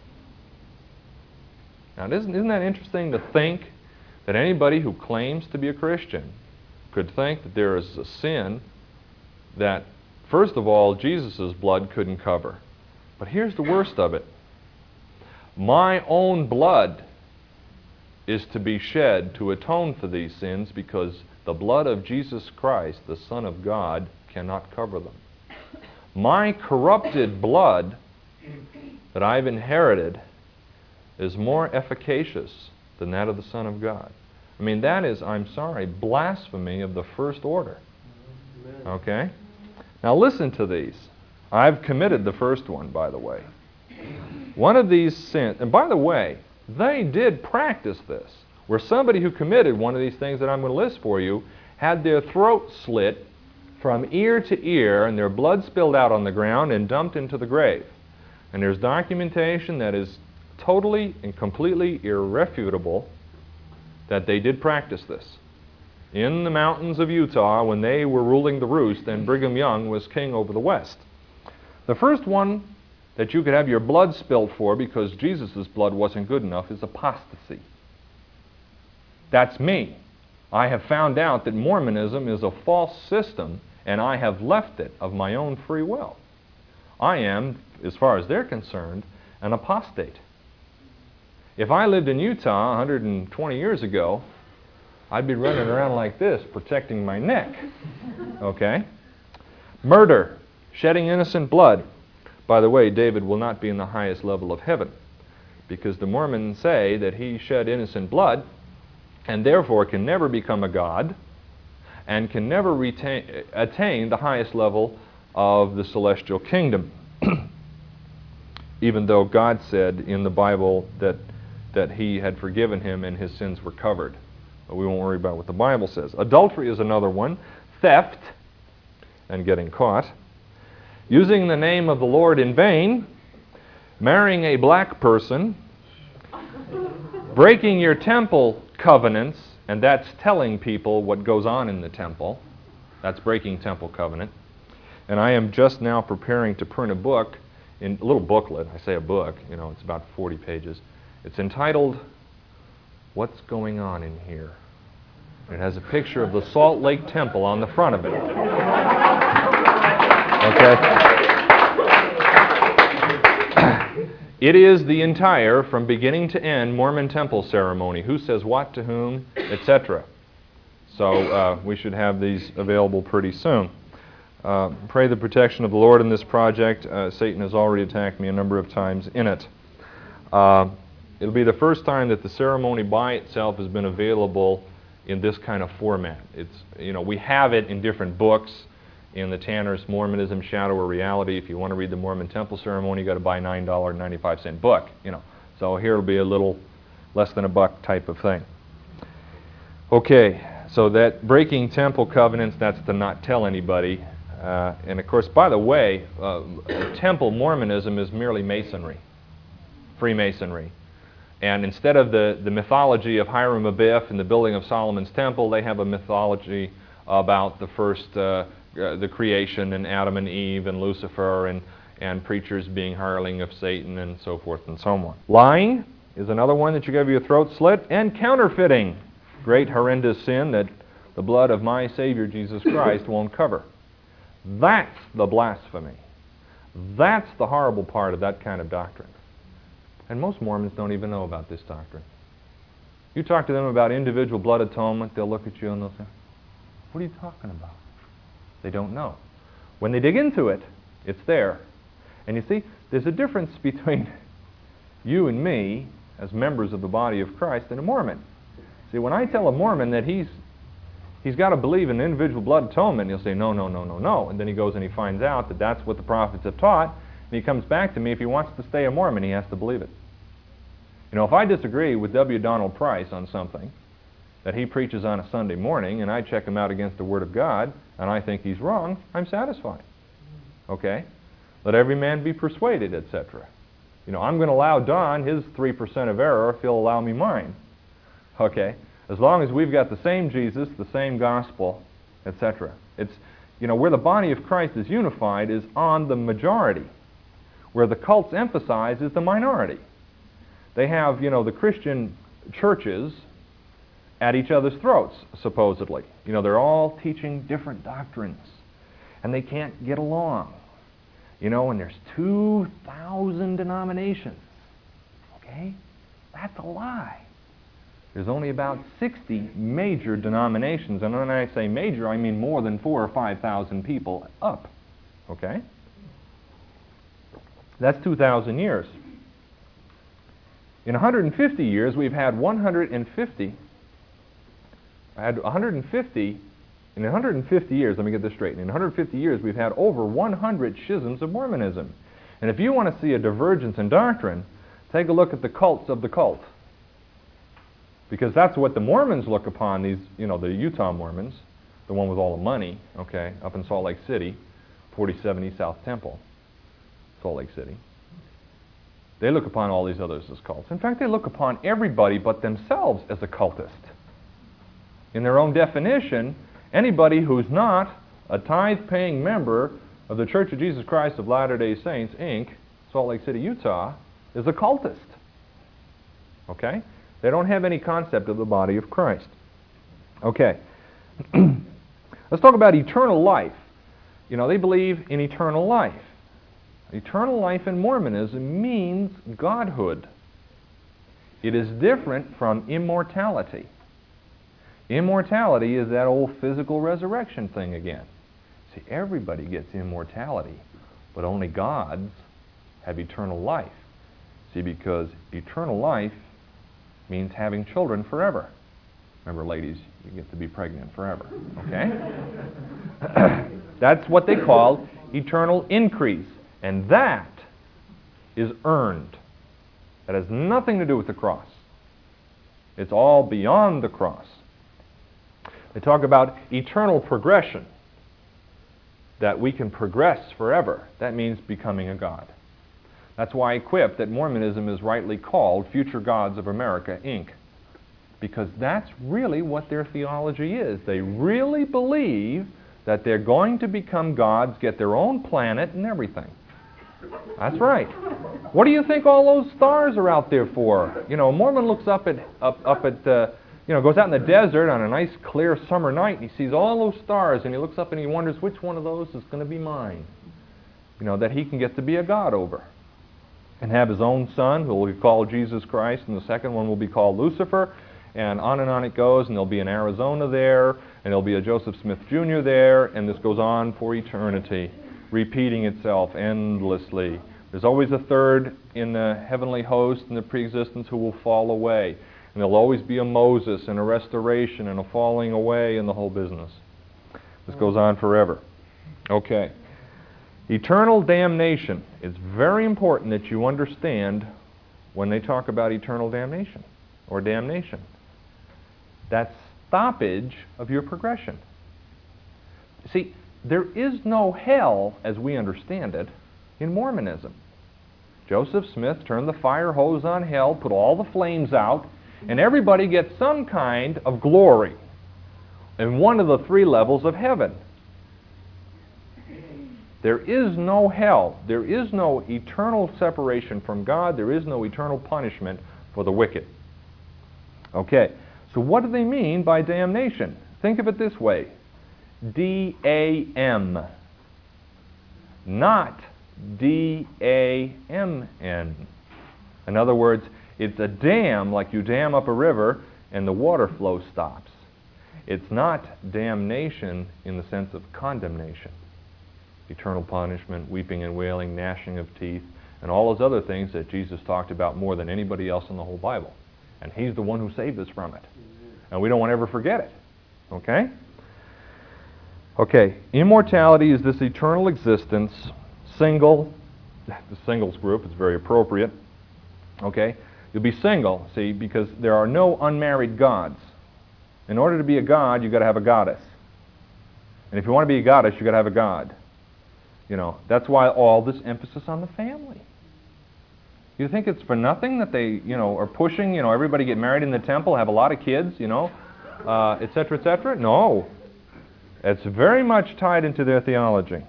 Now, isn't that interesting to think that anybody who claims to be a Christian could think that there is a sin that, first of all, Jesus' blood couldn't cover. But here's the worst of it. My own blood is to be shed to atone for these sins, because the blood of Jesus Christ, the Son of God, cannot cover them. My corrupted blood that I've inherited is more efficacious than that of the Son of God. I mean, that is, I'm sorry, blasphemy of the first order. Okay? Now listen to these. I've committed the first one, by the way. One of these sins, and by the way, they did practice this, where somebody who committed one of these things that I'm going to list for you had their throat slit from ear to ear, and their blood spilled out on the ground and dumped into the grave. And there's documentation that is totally and completely irrefutable that they did practice this. In the mountains of Utah, when they were ruling the roost and Brigham Young was king over the West. The first one that you could have your blood spilt for because Jesus' blood wasn't good enough is apostasy. That's me. I have found out that Mormonism is a false system, and I have left it of my own free will. I am, as far as they're concerned, an apostate. If I lived in Utah 120 years ago, I'd be running around like this, protecting my neck. Okay? Murder, shedding innocent blood. By the way, David will not be in the highest level of heaven, because the Mormons say that he shed innocent blood, and therefore can never become a god, and can never attain the highest level of the celestial kingdom. Even though God said in the Bible that he had forgiven him and his sins were covered. But we won't worry about what the Bible says. Adultery is another one. Theft, and getting caught. Using the name of the Lord in vain. Marrying a black person. Breaking your temple covenants, and that's telling people what goes on in the temple. That's breaking temple covenant. And I am just now preparing to print a book, in a little booklet. I say a book, it's about 40 pages. It's entitled, What's Going On in Here? It has a picture of the Salt Lake Temple on the front of it. Okay? It is the entire, from beginning to end, Mormon temple ceremony. Who says what to whom, etc. So we should have these available pretty soon. Pray the protection of the Lord in this project. Satan has already attacked me a number of times in it. It'll be the first time that the ceremony by itself has been available in this kind of format. We have it in different books. In the Tanner's Mormonism, Shadow or Reality. If you want to read the Mormon Temple Ceremony, you got to buy a $9.95 book. So here it'll be a little less than $1 type of thing. Okay, so that breaking temple covenants, that's to not tell anybody. And of course, by the way, temple Mormonism is merely masonry, Freemasonry. And instead of the mythology of Hiram Abiff and the building of Solomon's temple, they have a mythology about the first the creation and Adam and Eve and Lucifer and preachers being hireling of Satan and so forth and so on. Lying is another one that you have your throat slit. And counterfeiting, great horrendous sin that the blood of my Savior Jesus Christ won't cover. That's the blasphemy. That's the horrible part of that kind of doctrine. And most Mormons don't even know about this doctrine. You talk to them about individual blood atonement, they'll look at you and they'll say, what are you talking about? They don't know. When they dig into it, it's there. And you see, there's a difference between you and me as members of the body of Christ and a Mormon. See, when I tell a Mormon that he's got to believe in individual blood atonement, he'll say, no, no, no, no, no. And then he goes and he finds out that that's what the prophets have taught, and he comes back to me. If he wants to stay a Mormon, he has to believe it. If I disagree with W. Donald Price on something that he preaches on a Sunday morning, and I check him out against the Word of God, and I think he's wrong, I'm satisfied. Okay? Let every man be persuaded, etc. I'm going to allow Don his 3% of error if he'll allow me mine. Okay? As long as we've got the same Jesus, the same gospel, etc. It's, where the body of Christ is unified is on the majority. Where the cults emphasize is the minority. They have, the Christian churches at each other's throats, supposedly. They're all teaching different doctrines, and they can't get along. And there's 2,000 denominations. Okay? That's a lie. There's only about 60 major denominations, and when I say major, I mean more than 4,000 or 5,000 people up. Okay? That's 2,000 years. In 150 years, we've had 150 in 150 years, let me get this straight. In 150 years, we've had over 100 schisms of Mormonism. And if you want to see a divergence in doctrine, take a look at the cults of the cult. Because that's what the Mormons look upon, these, the Utah Mormons, the one with all the money, okay, up in Salt Lake City, 4070 South Temple, Salt Lake City. They look upon all these others as cults. In fact, they look upon everybody but themselves as a cultist. In their own definition, anybody who's not a tithe-paying member of the Church of Jesus Christ of Latter-day Saints, Inc., Salt Lake City, Utah, is a cultist. Okay? They don't have any concept of the body of Christ. Okay. Let's talk about eternal life. You know, they believe in eternal life. Eternal life in Mormonism means godhood. It is different from immortality. Immortality is that old physical resurrection thing again. See, everybody gets immortality, but only gods have eternal life. See, because eternal life means having children forever. Remember, ladies, you get to be pregnant forever, okay? That's what they call eternal increase. And that is earned. That has nothing to do with the cross. It's all beyond the cross. They talk about eternal progression, that we can progress forever. That means becoming a god. That's why I quip that Mormonism is rightly called Future Gods of America, Inc., because that's really what their theology is. They really believe that they're going to become gods, get their own planet and everything. That's right. What do you think all those stars are out there for? You know, a Mormon looks up at goes out in the desert on a nice clear summer night and he sees all those stars and he looks up and he wonders which one of those is going to be mine. You know, that he can get to be a god over. And have his own son, who will be called Jesus Christ, and the second one will be called Lucifer, and on it goes, and there'll be an Arizona there, and there'll be a Joseph Smith Jr. there, and this goes on for eternity, repeating itself endlessly. There's always a third in the heavenly host and the preexistence who will fall away. And there'll always be a Moses and a restoration and a falling away in the whole business. This goes on forever. Okay. Eternal damnation. It's very important that you understand when they talk about eternal damnation or damnation. That's stoppage of your progression. See, there is no hell as we understand it in Mormonism. Joseph Smith turned the fire hose on hell, put all the flames out, and everybody gets some kind of glory in one of the three levels of heaven. There is no hell. There is no eternal separation from God. There is no eternal punishment for the wicked. Okay, so what do they mean by damnation? Think of it this way. D-A-M. Not D-A-M-N. In other words, it's a dam, like you dam up a river and the water flow stops. It's not damnation in the sense of condemnation. Eternal punishment, weeping and wailing, gnashing of teeth, and all those other things that Jesus talked about more than anybody else in the whole Bible. And He's the one who saved us from it. And we don't want to ever forget it. Okay? Okay, immortality is this eternal existence, single. The singles group is very appropriate. Okay? You'll be single, see, because there are no unmarried gods. In order to be a god, you've got to have a goddess. And if you want to be a goddess, you've got to have a god. You know, that's why all this emphasis on the family. You think it's for nothing that they, are pushing, everybody get married in the temple, have a lot of kids, et cetera, et cetera? No. It's very much tied into their theology.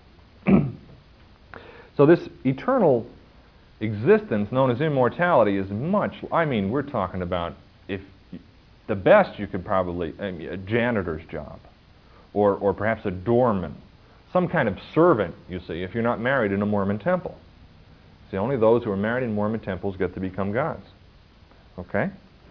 So this eternal existence known as immortality is we're talking about if the best you could probably, a janitor's job, or perhaps a doorman, some kind of servant, you see, if you're not married in a Mormon temple. See, only those who are married in Mormon temples get to become gods. Okay?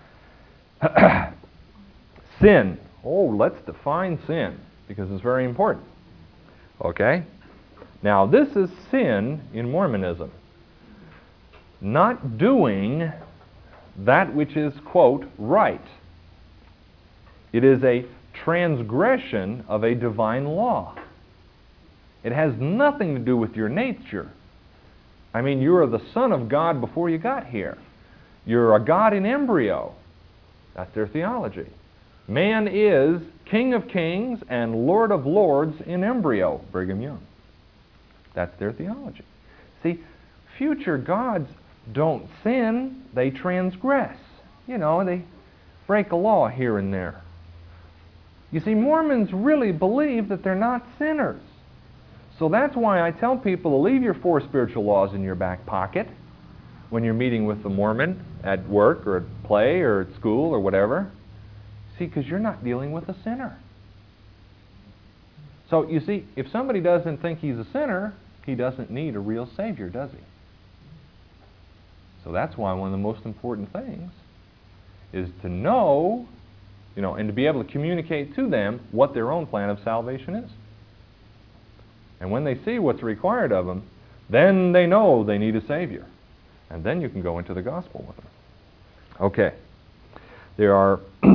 Sin. Oh, let's define sin, because it's very important. Okay? Now, this is sin in Mormonism. Not doing that which is, quote, right. It is a transgression of a divine law. It has nothing to do with your nature. I mean, you are the Son of God before you got here. You're a God in embryo. That's their theology. Man is King of Kings and Lord of Lords in embryo, Brigham Young. That's their theology. See, future gods don't sin, they transgress. You know, they break a law here and there. You see, Mormons really believe that they're not sinners. So that's why I tell people to leave your 4 spiritual laws in your back pocket when you're meeting with the Mormon at work or at play or at school or whatever. See, because you're not dealing with a sinner. So, you see, if somebody doesn't think he's a sinner, he doesn't need a real Savior, does he? So that's why one of the most important things is to know, you know, and to be able to communicate to them what their own plan of salvation is. And when they see what's required of them, then they know they need a Savior. And then you can go into the gospel with them. Okay. There are...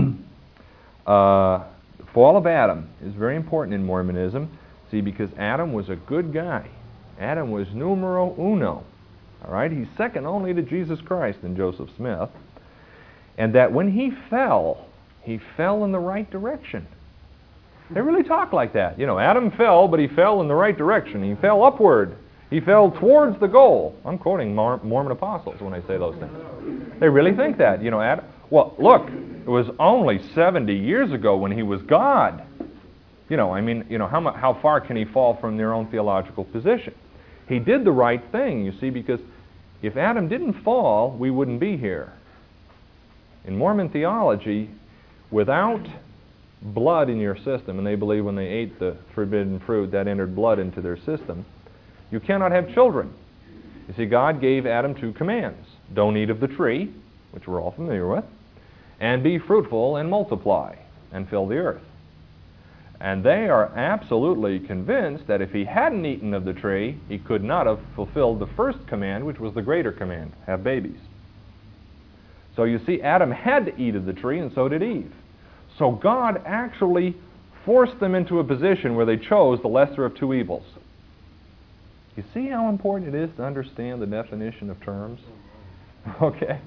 fall of Adam is very important in Mormonism. See, because Adam was a good guy. Adam was numero uno. All right? He's second only to Jesus Christ and Joseph Smith. And that when he fell in the right direction. They really talk like that. You know, Adam fell, but he fell in the right direction. He fell upward. He fell towards the goal. I'm quoting Mormon apostles when I say those things. They really think that. You know, Adam... Well, look, it was only 70 years ago when he was God. You know, I mean, you know, how far can he fall from their own theological position? He did the right thing, you see, because if Adam didn't fall, we wouldn't be here. In Mormon theology, without blood in your system, and they believe when they ate the forbidden fruit, that entered blood into their system, you cannot have children. You see, God gave Adam 2 commands. Don't eat of the tree, which we're all familiar with, and be fruitful and multiply and fill the earth. And they are absolutely convinced that if he hadn't eaten of the tree, he could not have fulfilled the first command, which was the greater command, have babies. So you see, Adam had to eat of the tree, and so did Eve. So God actually forced them into a position where they chose the lesser of 2 evils. You see how important it is to understand the definition of terms? Okay.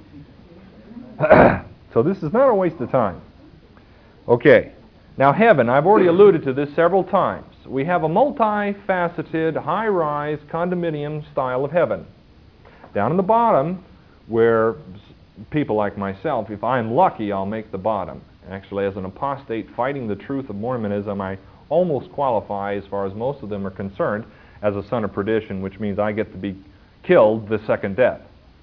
So this is not a waste of time. Okay. Now heaven, I've already alluded to this several times. We have a multifaceted, high-rise, condominium style of heaven. Down in the bottom, where people like myself, if I'm lucky, I'll make the bottom. Actually, as an apostate fighting the truth of Mormonism, I almost qualify, as far as most of them are concerned, as a son of perdition, which means I get to be killed the second death.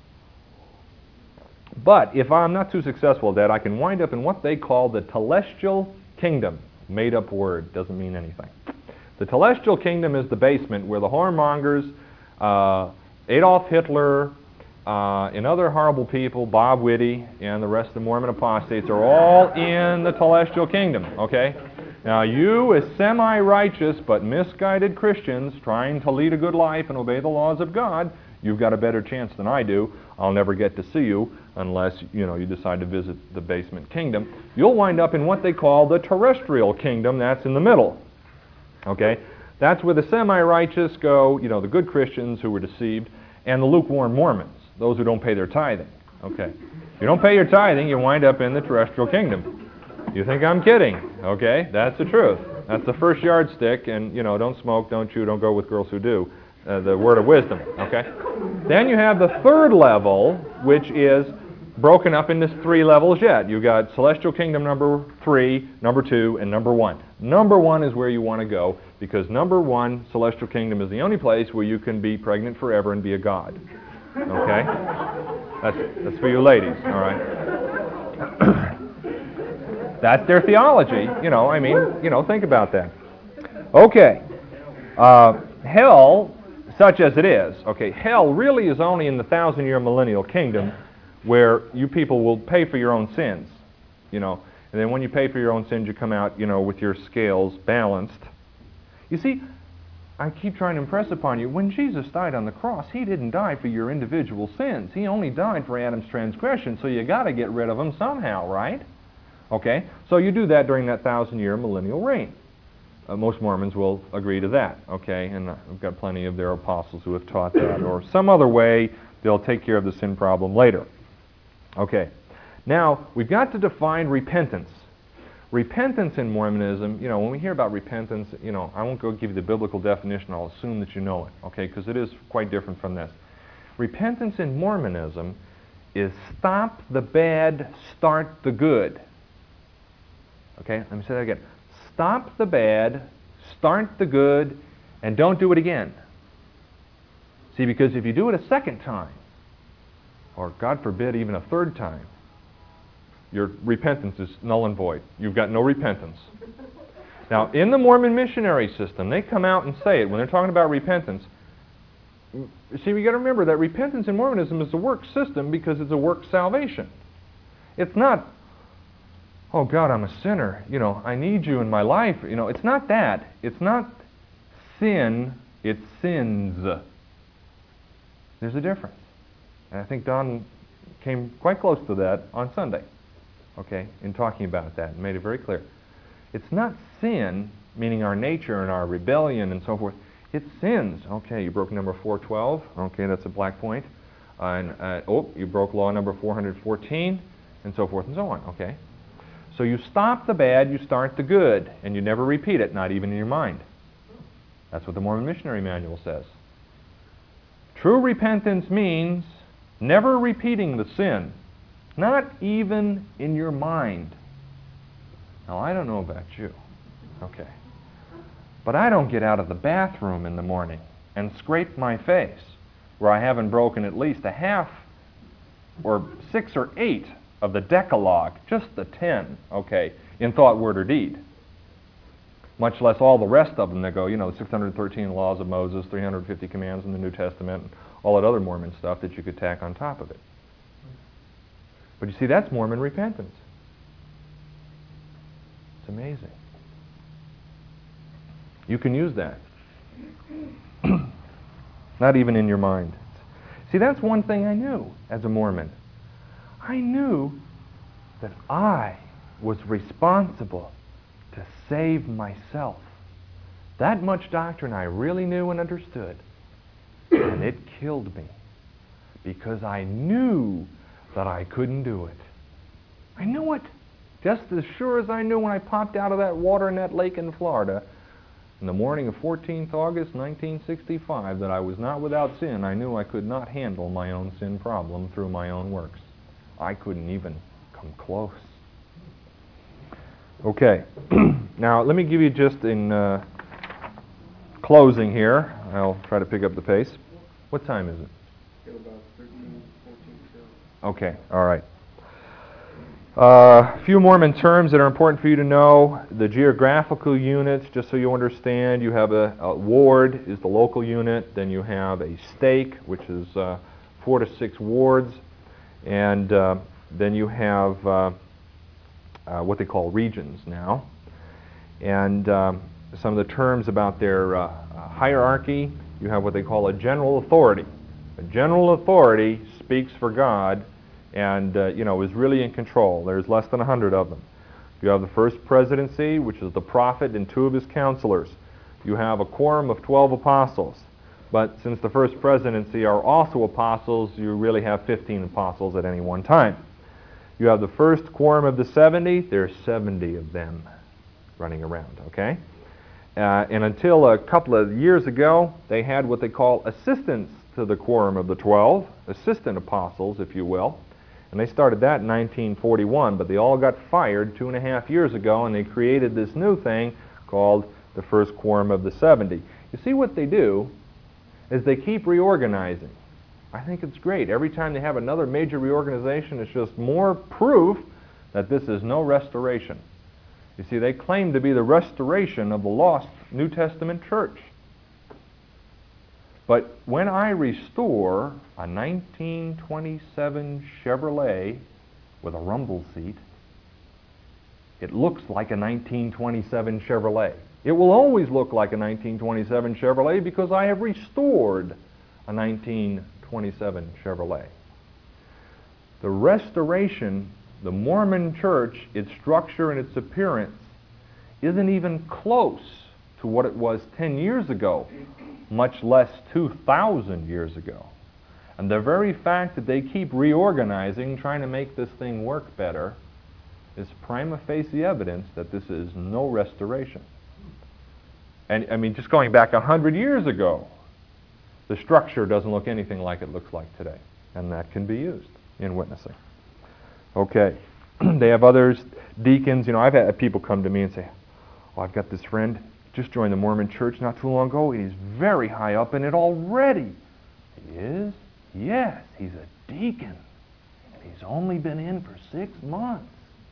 But if I'm not too successful at that, I can wind up in what they call the telestial kingdom. Made-up word, doesn't mean anything. The telestial kingdom is the basement where the whoremongers, Adolf Hitler, and other horrible people, Bob Witte, and the rest of the Mormon apostates are all in the telestial kingdom, okay? Now you, as semi-righteous but misguided Christians trying to lead a good life and obey the laws of God, you've got a better chance than I do. I'll never get to see you unless, you know, you decide to visit the basement kingdom. You'll wind up in what they call the terrestrial kingdom. That's in the middle. Okay? That's where the semi-righteous go, you know, the good Christians who were deceived, and the lukewarm Mormons, those who don't pay their tithing. Okay? If you don't pay your tithing, you wind up in the terrestrial kingdom. You think I'm kidding? Okay? That's the truth. That's the first yardstick, and, you know, don't smoke, don't chew, don't go with girls who do. The word of wisdom, okay? Then you have the third level, which is broken up into 3 levels yet. You've got Celestial Kingdom number 3, number 2, and number 1. Number 1 is where you want to go, because number 1, Celestial Kingdom, is the only place where you can be pregnant forever and be a god. Okay? That's for you ladies, all right? That's their theology. You know, I mean, you know, think about that. Okay. Hell, such as it is, okay, hell really is only in the 1,000-year millennial kingdom where you people will pay for your own sins, you know. And then when you pay for your own sins, you come out, you know, with your scales balanced. You see, I keep trying to impress upon you, when Jesus died on the cross, he didn't die for your individual sins. He only died for Adam's transgression, so you got to get rid of them somehow, right? Okay, so you do that during that 1,000-year millennial reign. Most Mormons will agree to that, okay? And I've got plenty of their apostles who have taught that. Or some other way, they'll take care of the sin problem later. Okay. Now, we've got to define repentance. Repentance in Mormonism, you know, when we hear about repentance, you know, I won't go give you the biblical definition. I'll assume that you know it, okay? Because it is quite different from this. Repentance in Mormonism is stop the bad, start the good. Okay, let me say that again. Stop the bad, start the good, and don't do it again. See, because if you do it a second time, or God forbid, even a third time, your repentance is null and void. You've got no repentance. Now, in the Mormon missionary system, they come out and say it when they're talking about repentance. See, we got to remember that repentance in Mormonism is a work system because it's a work salvation. It's not, oh God, I'm a sinner. I need you in my life. It's not that. It's not sin. It's sins. There's a difference. And I think Don came quite close to that on Sunday, okay, in talking about that and made it very clear. It's not sin, meaning our nature and our rebellion and so forth. It's sins. Okay, you broke number 412. Okay, that's a black point. You broke law number 414, and so forth and so on. Okay. So you stop the bad, you start the good, and you never repeat it, not even in your mind. That's what the Mormon Missionary Manual says. True repentance means never repeating the sin, not even in your mind. Now, I don't know about you, okay, but I don't get out of the bathroom in the morning and scrape my face where I haven't broken at least a half or 6 or 8 of the Decalogue, just the 10, okay, in thought, word, or deed. Much less all the rest of them that go, the 613 laws of Moses, 350 commands in the New Testament, and all that other Mormon stuff that you could tack on top of it. But you see, that's Mormon repentance. It's amazing. You can use that. Not even in your mind. See, that's one thing I knew as a Mormon. I knew that I was responsible to save myself. That much doctrine I really knew and understood. And it killed me because I knew that I couldn't do it. I knew it. Just as sure as I knew when I popped out of that water in that lake in Florida in the morning of 14th August 1965 that I was not without sin, I knew I could not handle my own sin problem through my own works. I couldn't even come close. Okay, now let me give you just in closing here, I'll try to pick up the pace. What time is it? Got about 13, 14 shows. Okay, all right. A few Mormon terms that are important for you to know. The geographical units, just so you understand, you have a ward is the local unit, then you have a stake, which is 4 to 6 wards, and then you have what they call regions now. And some of the terms about their hierarchy, you have what they call a general authority. A general authority speaks for God and is really in control. There's less than 100 of them. You have the first presidency, which is the prophet and 2 of his counselors. You have a quorum of 12 apostles. But since the first presidency are also apostles, you really have 15 apostles at any one time. You have the first quorum of the 70. There's 70 of them running around, okay? And until a couple of years ago, they had what they call assistants to the quorum of the 12, assistant apostles, if you will. And they started that in 1941, but they all got fired 2.5 years ago, and they created this new thing called the first quorum of the 70. You see, what they do is they keep reorganizing. I think it's great. Every time they have another major reorganization, it's just more proof that this is no restoration. You see, they claim to be the restoration of the lost New Testament church. But when I restore a 1927 Chevrolet with a rumble seat, it looks like a 1927 Chevrolet. It will always look like a 1927 Chevrolet because I have restored a 1927 Chevrolet. The restoration, the Mormon church, its structure and its appearance, isn't even close to what it was 10 years ago, much less 2,000 years ago. And the very fact that they keep reorganizing, trying to make this thing work better, is prima facie evidence that this is no restoration. And I mean, just going back 100 years ago, The structure doesn't look anything like it looks like today, and that can be used in witnessing. Okay. They have others, deacons. I've had people come to me and say, "Oh, I've got this friend, just joined the Mormon church not too long ago. He's very high up in it already." He is? Yes, he's a deacon. And he's only been in for 6 months.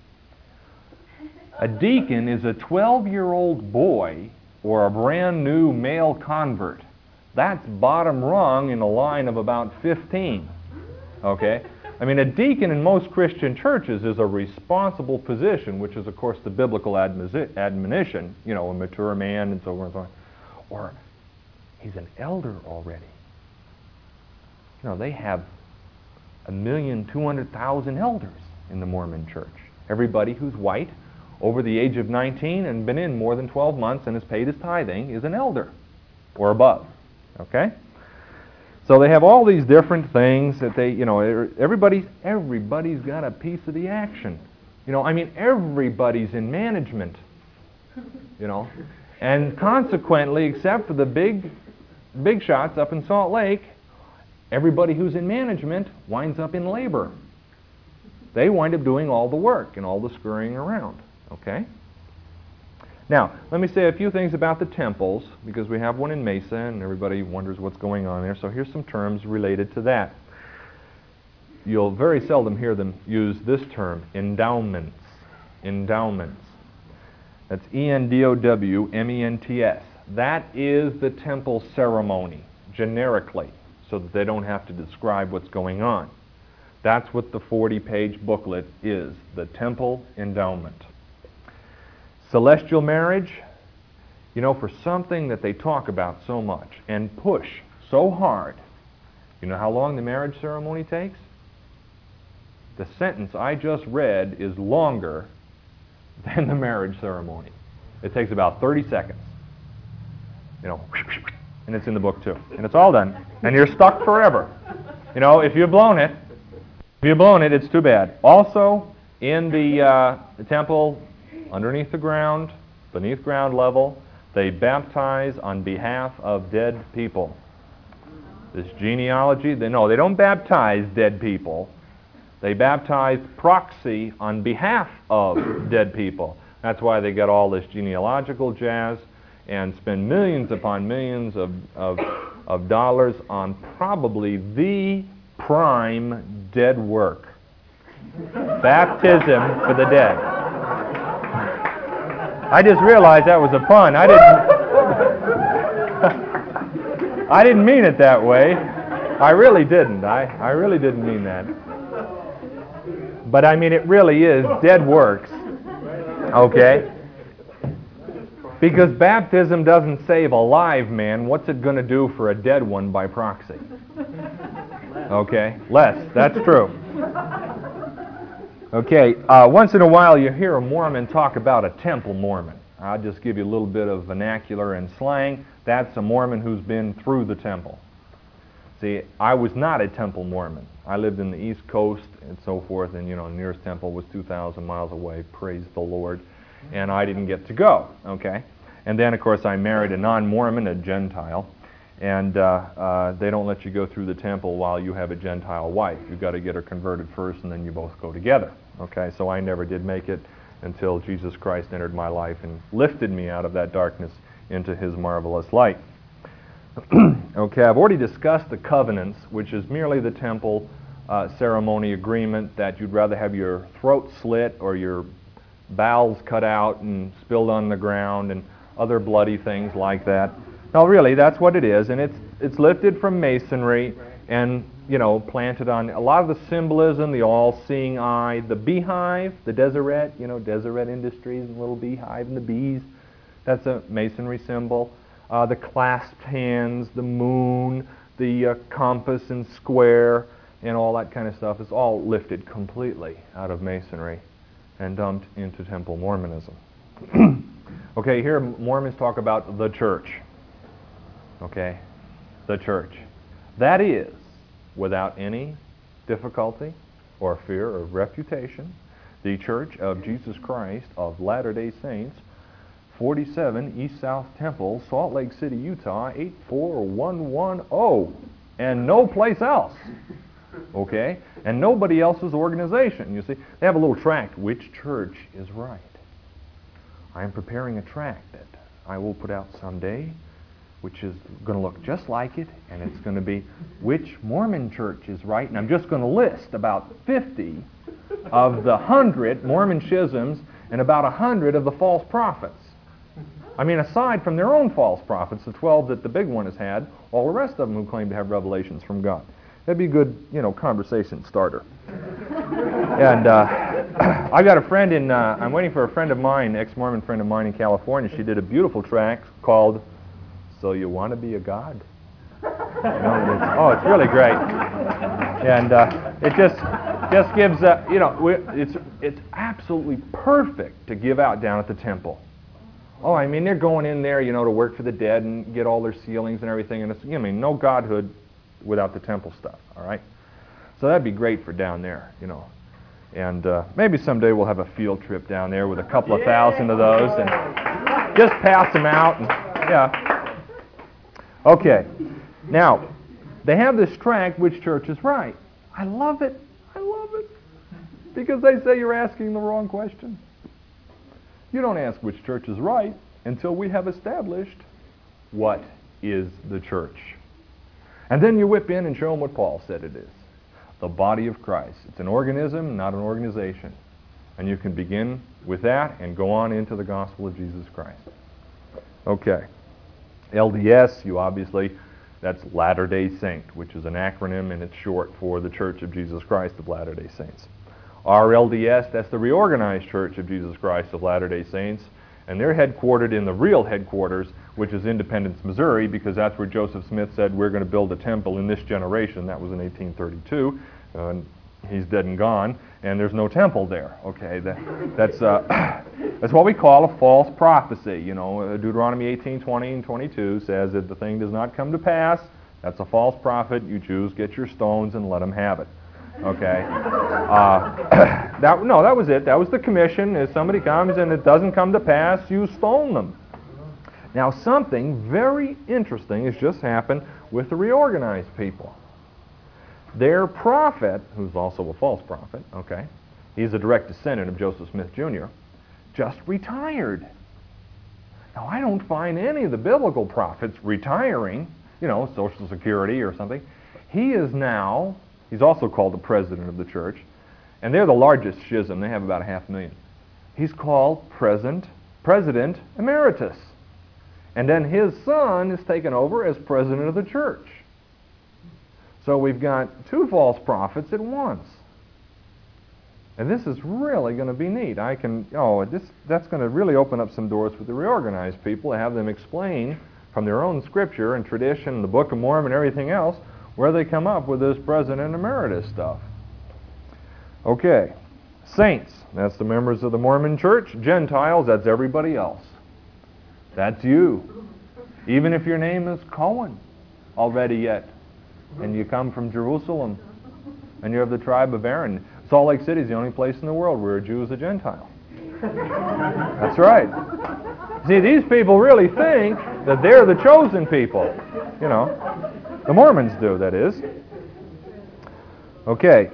A deacon is a 12-year-old boy or a brand new male convert. That's bottom rung in a line of about 15. Okay? I mean, a deacon in most Christian churches is a responsible position, which is, of course, the biblical admonition, a mature man and so on and so on. Or he's an elder already. They have 1,200,000 elders in the Mormon church. Everybody who's white, over the age of 19, and been in more than 12 months and has paid his tithing is an elder or above. Okay? So they have all these different things that they, everybody's got a piece of the action. Everybody's in management. And consequently, except for the big shots up in Salt Lake, everybody who's in management winds up in labor. They wind up doing all the work and all the scurrying around. Okay? Now, let me say a few things about the temples, because we have one in Mesa, and everybody wonders what's going on there. So here's some terms related to that. You'll very seldom hear them use this term, endowments. Endowments. That's E-N-D-O-W-M-E-N-T-S. That is the temple ceremony, generically, so that they don't have to describe what's going on. That's what the 40-page booklet is, the temple endowment. Celestial marriage, for something that they talk about so much and push so hard, you know how long the marriage ceremony takes? The sentence I just read is longer than the marriage ceremony. It takes about 30 seconds. And it's in the book too. And it's all done. And you're stuck forever. If you've blown it, it's too bad. Also, in the temple, underneath the ground, beneath ground level, they baptize on behalf of dead people. This genealogy, they don't baptize dead people. They baptize proxy on behalf of dead people. That's why they get all this genealogical jazz and spend millions upon millions of dollars on probably the prime dead work. Baptism for the dead. I just realized that was a pun. I didn't mean it that way. I really didn't. I really didn't mean that. But I mean, it really is dead works. Okay? Because baptism doesn't save a live man. What's it going to do for a dead one by proxy? Okay? Less. That's true. Okay, once in a while you hear a Mormon talk about a temple Mormon. I'll just give you a little bit of vernacular and slang. That's a Mormon who's been through the temple. See, I was not a temple Mormon. I lived in the East Coast and so forth, and the nearest temple was 2,000 miles away, praise the Lord, and I didn't get to go, okay? And then, of course, I married a non-Mormon, a Gentile, and they don't let you go through the temple while you have a Gentile wife. You've got to get her converted first, and then you both go together. Okay, so I never did make it until Jesus Christ entered my life and lifted me out of that darkness into His marvelous light. Okay, I've already discussed the covenants, which is merely the temple ceremony agreement that you'd rather have your throat slit or your bowels cut out and spilled on the ground and other bloody things like that. No, really, that's what it is, and it's lifted from masonry and planted on a lot of the symbolism, the all-seeing eye, the beehive, the Deseret, Deseret Industries, and little beehive and the bees. That's a masonry symbol. The clasped hands, the moon, the compass and square, and all that kind of stuff is all lifted completely out of masonry and dumped into temple Mormonism. Okay, here Mormons talk about the church. Okay, the church. That is, without any difficulty or fear of refutation, the Church of Jesus Christ of Latter-day Saints, 47 East South Temple, Salt Lake City, Utah, 84110, and no place else. Okay? And nobody else's organization. You see, they have a little tract, which church is right? I am preparing a tract that I will put out someday, which is going to look just like it, and it's going to be which Mormon church is right. And I'm just going to list about 50 of the 100 Mormon schisms and about 100 of the false prophets. I mean, aside from their own false prophets, the 12 that the big one has had, all the rest of them who claim to have revelations from God. That'd be a good, conversation starter. And I got a friend I'm waiting for a friend of mine, ex-Mormon friend of mine in California. She did a beautiful tract called "So You Want to Be a God?" It's really great. And it just gives, it's absolutely perfect to give out down at the temple. Oh, I mean, they're going in there, to work for the dead and get all their sealings and everything. And it's, no godhood without the temple stuff, all right? So that'd be great for down there, And maybe someday we'll have a field trip down there with a couple of thousand of those and just pass them out. And, yeah. Okay. Now, they have this tract, which church is right. I love it. I love it. Because they say you're asking the wrong question. You don't ask which church is right until we have established what is the church. And then you whip in and show them what Paul said it is. The body of Christ. It's an organism, not an organization. And you can begin with that and go on into the gospel of Jesus Christ. Okay. LDS, that's Latter-day Saint, which is an acronym, and it's short for the Church of Jesus Christ of Latter-day Saints. RLDS, that's the Reorganized Church of Jesus Christ of Latter-day Saints, and they're headquartered in the real headquarters, which is Independence, Missouri, because that's where Joseph Smith said, we're going to build a temple in this generation. That was in 1832. He's dead and gone, and there's no temple there. Okay, that's what we call a false prophecy. Deuteronomy 18:20 and 22 says that the thing does not come to pass. That's a false prophet. You Jews get your stones and let them have it. Okay. That was it. That was the commission. If somebody comes and it doesn't come to pass, you stone them. Now, something very interesting has just happened with the reorganized people. Their prophet, who's also a false prophet, okay, he's a direct descendant of Joseph Smith Jr., just retired. Now, I don't find any of the biblical prophets retiring, Social Security or something. He's also called the president of the church, and they're the largest schism. They have about 500,000. He's called President Emeritus. And then his son is taken over as president of the church. So we've got two false prophets at once. And this is really going to be neat. That's going to really open up some doors for the reorganized people to have them explain from their own scripture and tradition, the Book of Mormon and everything else, where they come up with this president emeritus stuff. Okay. Saints, that's the members of the Mormon church. Gentiles, that's everybody else. That's you. Even if your name is Cohen already yet, and you come from Jerusalem, and you're of the tribe of Aaron. Salt Lake City is the only place in the world where a Jew is a Gentile. That's right. See, these people really think that they're the chosen people. The Mormons do, that is. Okay.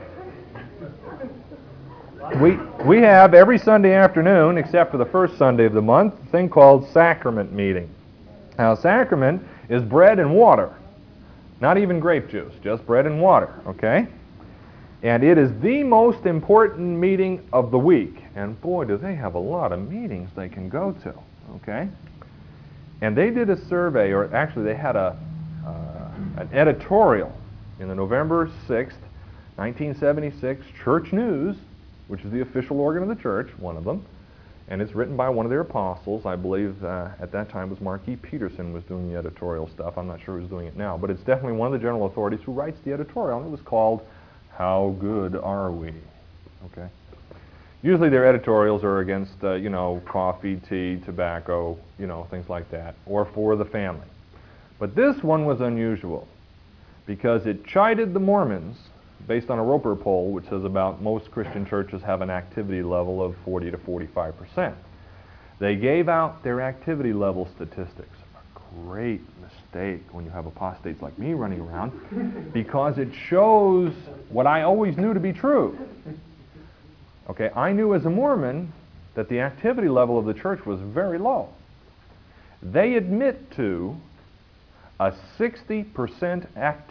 We have every Sunday afternoon, except for the first Sunday of the month, a thing called sacrament meeting. Now, sacrament is bread and water. Not even grape juice, just bread and water, okay? And it is the most important meeting of the week. And boy, do they have a lot of meetings they can go to, okay? And they did a survey, or actually they had an editorial in the November 6th, 1976 Church News, which is the official organ of the church, one of them. And it's written by one of their apostles. I believe at that time was Mark E. Peterson was doing the editorial stuff. I'm not sure who's doing it now. But it's definitely one of the general authorities who writes the editorial. And it was called, How Good Are We? Okay. Usually their editorials are against, coffee, tea, tobacco, things like that, or for the family. But this one was unusual because it chided the Mormons based on a Roper poll, which says about most Christian churches have an activity level of 40 to 45%. They gave out their activity level statistics. A great mistake when you have apostates like me running around, because it shows what I always knew to be true. Okay, I knew as a Mormon that the activity level of the church was very low. They admit to a 60%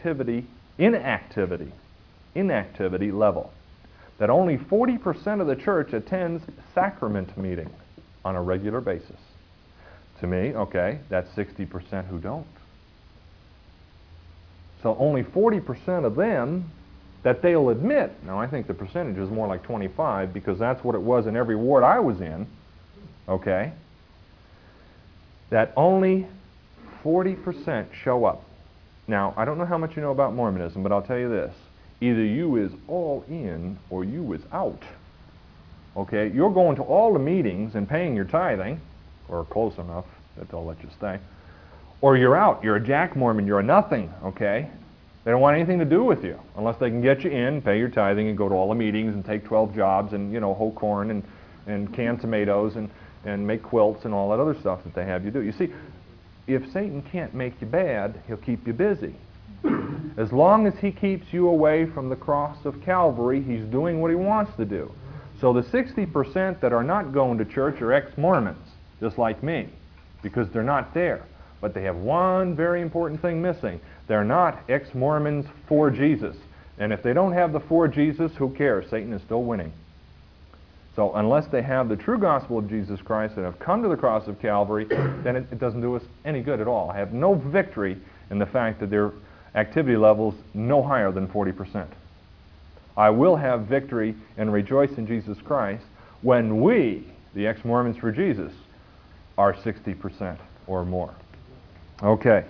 inactivity level. That only 40% of the church attends sacrament meeting on a regular basis. To me, okay, that's 60% who don't. So only 40% of them that they'll admit. Now I think the percentage is more like 25, because that's what it was in every ward I was in. Okay? That only 40% show up. Now, I don't know how much you know about Mormonism, but I'll tell you this. Either you is all in or you is out. Okay? You're going to all the meetings and paying your tithing, or close enough that they'll let you stay. Or you're out. You're a Jack Mormon. You're a nothing. Okay? They don't want anything to do with you unless they can get you in, pay your tithing, and go to all the meetings and take 12 jobs and, hoe corn and can tomatoes and make quilts and all that other stuff that they have you do. You see, if Satan can't make you bad, he'll keep you busy. As long as he keeps you away from the cross of Calvary, he's doing what he wants to do. So the 60% that are not going to church are ex-Mormons, just like me, because they're not there. But they have one very important thing missing. They're not ex-Mormons for Jesus. And if they don't have the for Jesus, who cares? Satan is still winning. So unless they have the true gospel of Jesus Christ and have come to the cross of Calvary, then it doesn't do us any good at all. I have no victory in the fact that their activity level's no higher than 40%. I will have victory and rejoice in Jesus Christ when we, the ex-Mormons for Jesus, are 60% or more. Okay.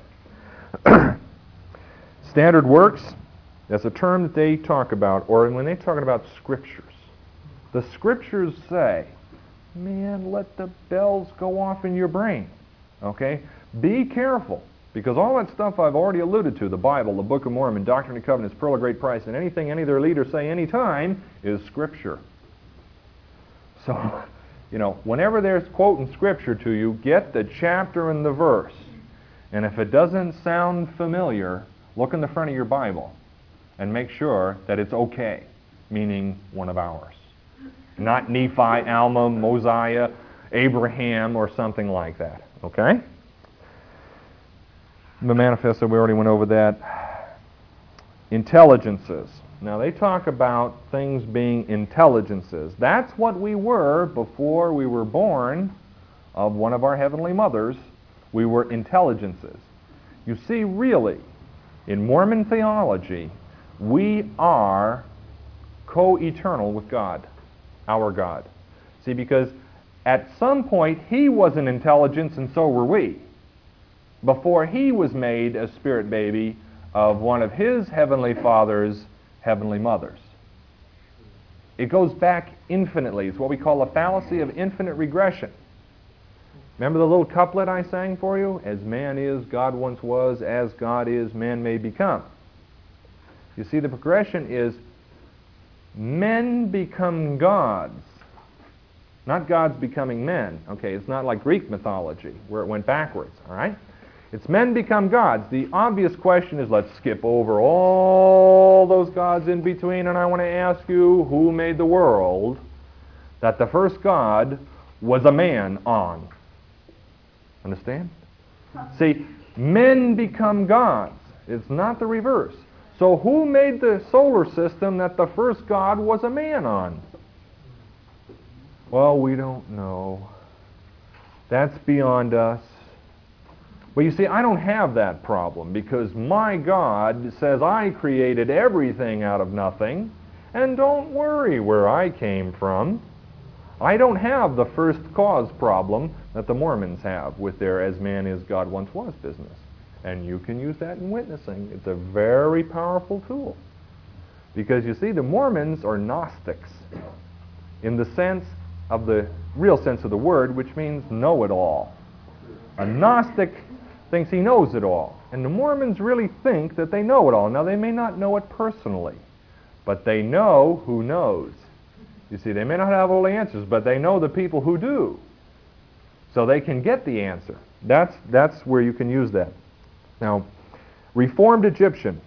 Standard works, that's a term that they talk about, or when they talk about scriptures. The scriptures say, man, let the bells go off in your brain. Okay? Be careful, because all that stuff I've already alluded to, the Bible, the Book of Mormon, Doctrine and Covenants, Pearl of Great Price, and anything any of their leaders say any time is scripture. So, whenever there's quoting scripture to you, get the chapter and the verse. And if it doesn't sound familiar, look in the front of your Bible and make sure that it's okay, meaning one of ours. Not Nephi, Alma, Mosiah, Abraham, or something like that. Okay? The manifesto, we already went over that. Intelligences. Now they talk about things being intelligences. That's what we were before we were born of one of our heavenly mothers. We were intelligences. You see, really, in Mormon theology, we are co-eternal with God, our God. See, because at some point he was an intelligence and so were we. Before he was made a spirit baby of one of his heavenly father's heavenly mothers. It goes back infinitely. It's what we call a fallacy of infinite regression. Remember the little couplet I sang for you? As man is, God once was. As God is, man may become. You see, the progression is men become gods, not gods becoming men. Okay, it's not like Greek mythology where it went backwards, all right? It's men become gods. The obvious question is, let's skip over all those gods in between, and I want to ask you, who made the world that the first God was a man on? Understand? See, men become gods. It's not the reverse. So who made the solar system that the first God was a man on? Well, we don't know. That's beyond us. Well, you see, I don't have that problem because my God says I created everything out of nothing, and don't worry where I came from. I don't have the first cause problem that the Mormons have with their as man is, God once was business. And you can use that in witnessing. It's a very powerful tool. Because you see, the Mormons are Gnostics in the sense of the real sense of the word, which means know-it-all. A Gnostic thinks he knows it all. And the Mormons really think that they know it all. Now, they may not know it personally, but they know who knows. You see, they may not have all the answers, but they know the people who do. So they can get the answer. That's where you can use that. Now, Reformed Egyptian.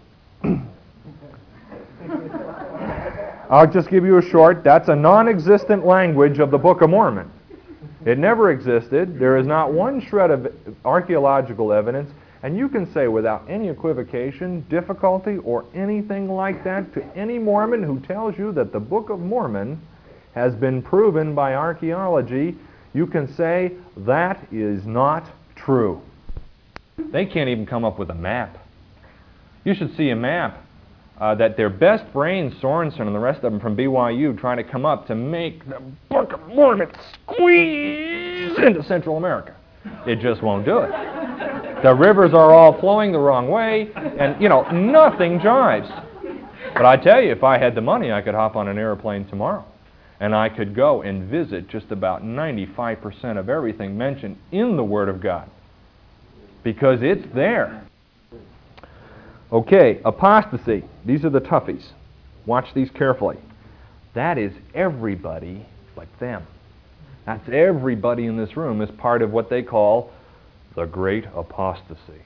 I'll just give you a short. That's a non-existent language of the Book of Mormon. It never existed. There is not one shred of archaeological evidence, and you can say without any equivocation, difficulty, or anything like that to any Mormon who tells you that the Book of Mormon has been proven by archaeology, you can say that is not true. They can't even come up with a map. You should see a map that their best brains, Sorensen and the rest of them from BYU, trying to come up to make the Book of Mormon squeeze into Central America. It just won't do it. The rivers are all flowing the wrong way, and, nothing jives. But I tell you, if I had the money, I could hop on an airplane tomorrow, and I could go and visit just about 95% of everything mentioned in the Word of God, because it's there. Okay, apostasy. These are the toughies. Watch these carefully. That is everybody but them. That's everybody in this room is part of what they call the great apostasy.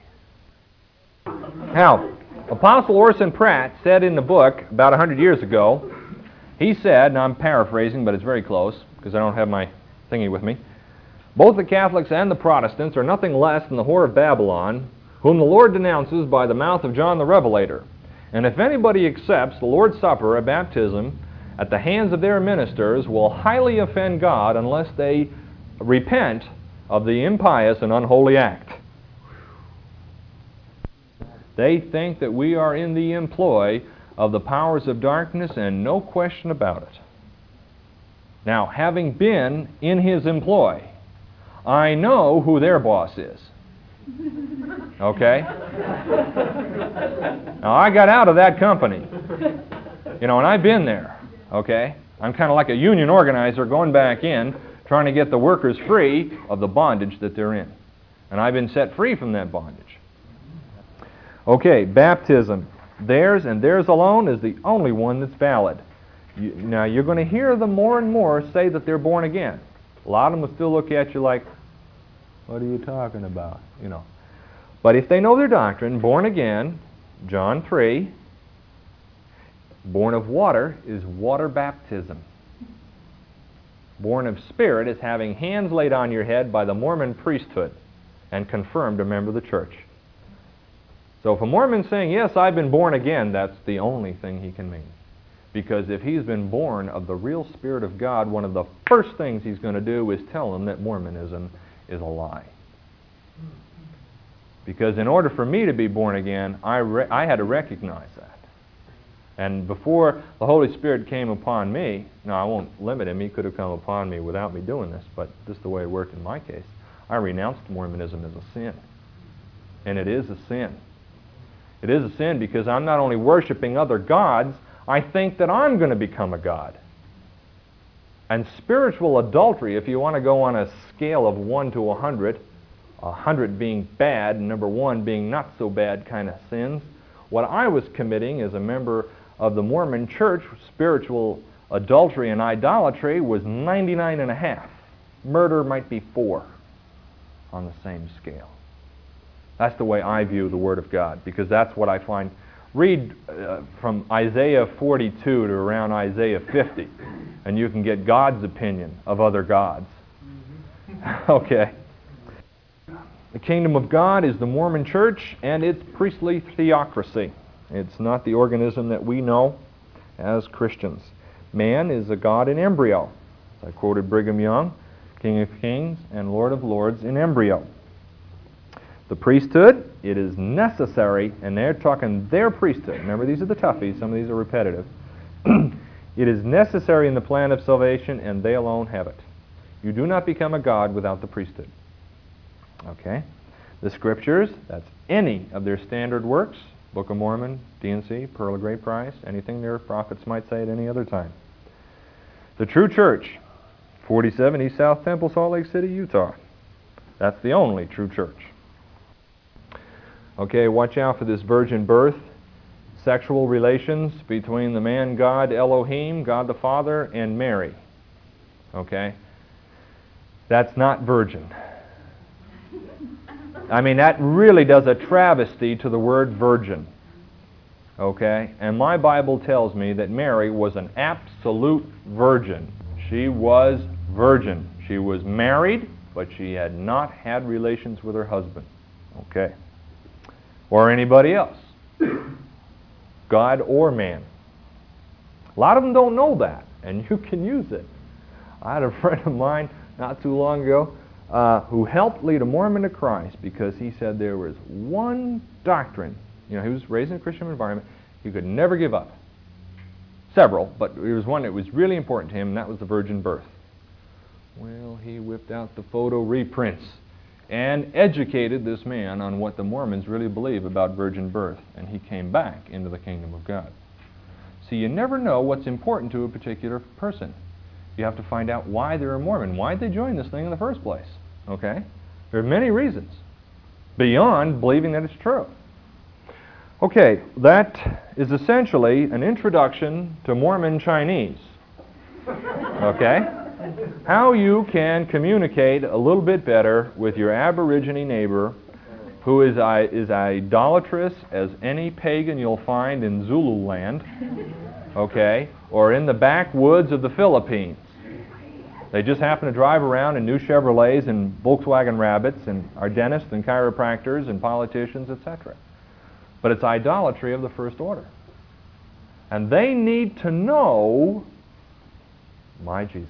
Now, Apostle Orson Pratt said in the book about 100 years ago, he said, and I'm paraphrasing, but it's very close because I don't have my thingy with me, both the Catholics and the Protestants are nothing less than the whore of Babylon, whom the Lord denounces by the mouth of John the Revelator. And if anybody accepts the Lord's Supper at baptism at the hands of their ministers will highly offend God unless they repent of the impious and unholy act. They think that we are in the employ of the powers of darkness, and no question about it. Now, having been in his employ, I know who their boss is. Okay? Now, I got out of that company. And I've been there. Okay? I'm kind of like a union organizer going back in, trying to get the workers free of the bondage that they're in. And I've been set free from that bondage. Okay, baptism. Theirs and theirs alone is the only one that's valid. Now, you're going to hear them more and more say that they're born again. A lot of them will still look at you like, what are you talking about? But if they know their doctrine, born again, John 3, born of water is water baptism. Born of spirit is having hands laid on your head by the Mormon priesthood and confirmed a member of the church. So if a Mormon's saying, yes, I've been born again, that's the only thing he can mean. Because if he's been born of the real Spirit of God, one of the first things he's going to do is tell them that Mormonism is a lie. Because in order for me to be born again, I had to recognize that. And before the Holy Spirit came upon me, now I won't limit him, he could have come upon me without me doing this, but this is the way it worked in my case. I renounced Mormonism as a sin. And it is a sin. It is a sin because I'm not only worshiping other gods, I think that I'm going to become a god. And spiritual adultery, if you want to go on a scale of 1 to 100, 100 being bad, and number 1 being not so bad kind of sins, what I was committing as a member of the Mormon Church, spiritual adultery and idolatry, was 99.5. Murder might be 4 on the same scale. That's the way I view the Word of God, because that's what I find. Read from Isaiah 42 to around Isaiah 50, and you can get God's opinion of other gods. Okay. The kingdom of God is the Mormon Church and its priestly theocracy. It's not the organism that we know as Christians. Man is a god in embryo. I quoted Brigham Young, King of Kings and Lord of Lords in embryo. The priesthood, it is necessary, and they're talking their priesthood. Remember, these are the toughies. Some of these are repetitive. It is necessary in the plan of salvation, and they alone have it. You do not become a god without the priesthood. Okay? The Scriptures, that's any of their standard works, Book of Mormon, D&C, Pearl of Great Price, anything their prophets might say at any other time. The true church, 47 East South Temple, Salt Lake City, Utah. That's the only true church. Okay, watch out for this virgin birth, sexual relations between the man God Elohim, God the Father, and Mary. Okay? That's not virgin. I mean, that really does a travesty to the word virgin. Okay? And my Bible tells me that Mary was an absolute virgin. She was virgin. She was married, but she had not had relations with her husband. Okay? Or anybody else. God or man. A lot of them don't know that, and you can use it. I had a friend of mine not too long ago who helped lead a Mormon to Christ because he said there was one doctrine. You know, he was raised in a Christian environment. He could never give up. Several, but there was one that was really important to him, and that was the virgin birth. Well, he whipped out the photo reprints and educated this man on what the Mormons really believe about virgin birth, and he came back into the kingdom of God. See, you never know what's important to a particular person. You have to find out why they're a Mormon. Why did they join this thing in the first place? Okay? There are many reasons beyond believing that it's true. Okay, that is essentially an introduction to Mormon Chinese. Okay? How you can communicate a little bit better with your Aborigine neighbor who is idolatrous as any pagan you'll find in Zululand, okay, or in the backwoods of the Philippines. They just happen to drive around in new Chevrolets and Volkswagen Rabbits and are dentists and chiropractors and politicians, etc. But it's idolatry of the first order. And they need to know my Jesus.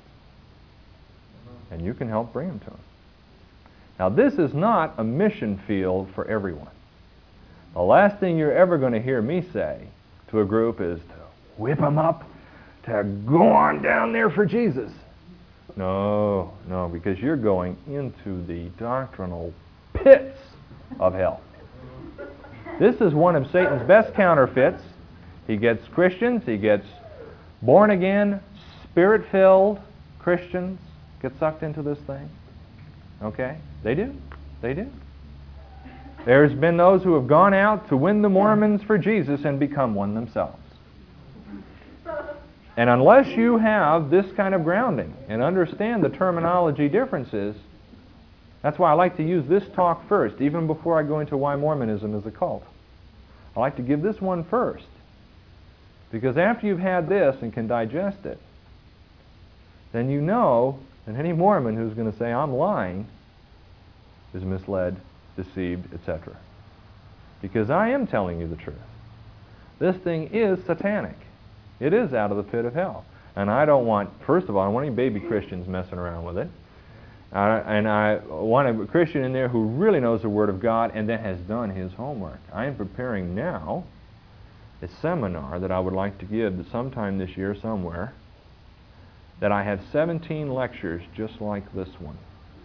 And you can help bring them to him. Now, this is not a mission field for everyone. The last thing you're ever going to hear me say to a group is to whip them up, to go on down there for Jesus. No, because you're going into the doctrinal pits of hell. This is one of Satan's best counterfeits. He gets Christians, he gets born-again, Spirit-filled Christians get sucked into this thing. Okay? They do. They do. There's been those who have gone out to win the Mormons for Jesus and become one themselves. And unless you have this kind of grounding and understand the terminology differences, that's why I like to use this talk first, even before I go into why Mormonism is a cult. I like to give this one first. Because after you've had this and can digest it, then you know that any Mormon who's going to say, I'm lying, is misled, deceived, etc. Because I am telling you the truth. This thing is satanic. It is out of the pit of hell. And I don't want, first of all, I don't want any baby Christians messing around with it. And I want a Christian in there who really knows the Word of God and that has done his homework. I am preparing now a seminar that I would like to give sometime this year somewhere, that I have 17 lectures just like this one.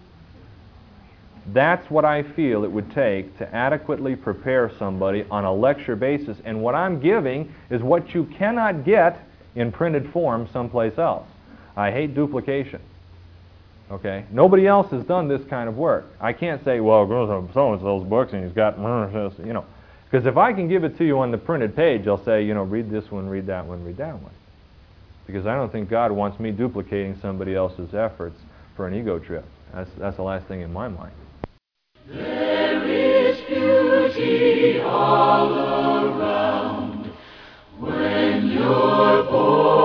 That's what I feel it would take to adequately prepare somebody on a lecture basis. And what I'm giving is what you cannot get in printed form someplace else. I hate duplication. Okay? Nobody else has done this kind of work. I can't say, well, go to so-and-so's books and he's got, you know. Because if I can give it to you on the printed page, I'll say, you know, read this one, read that one, read that one. Because I don't think God wants me duplicating somebody else's efforts for an ego trip. That's the last thing in my mind. There is beauty all around when you're born.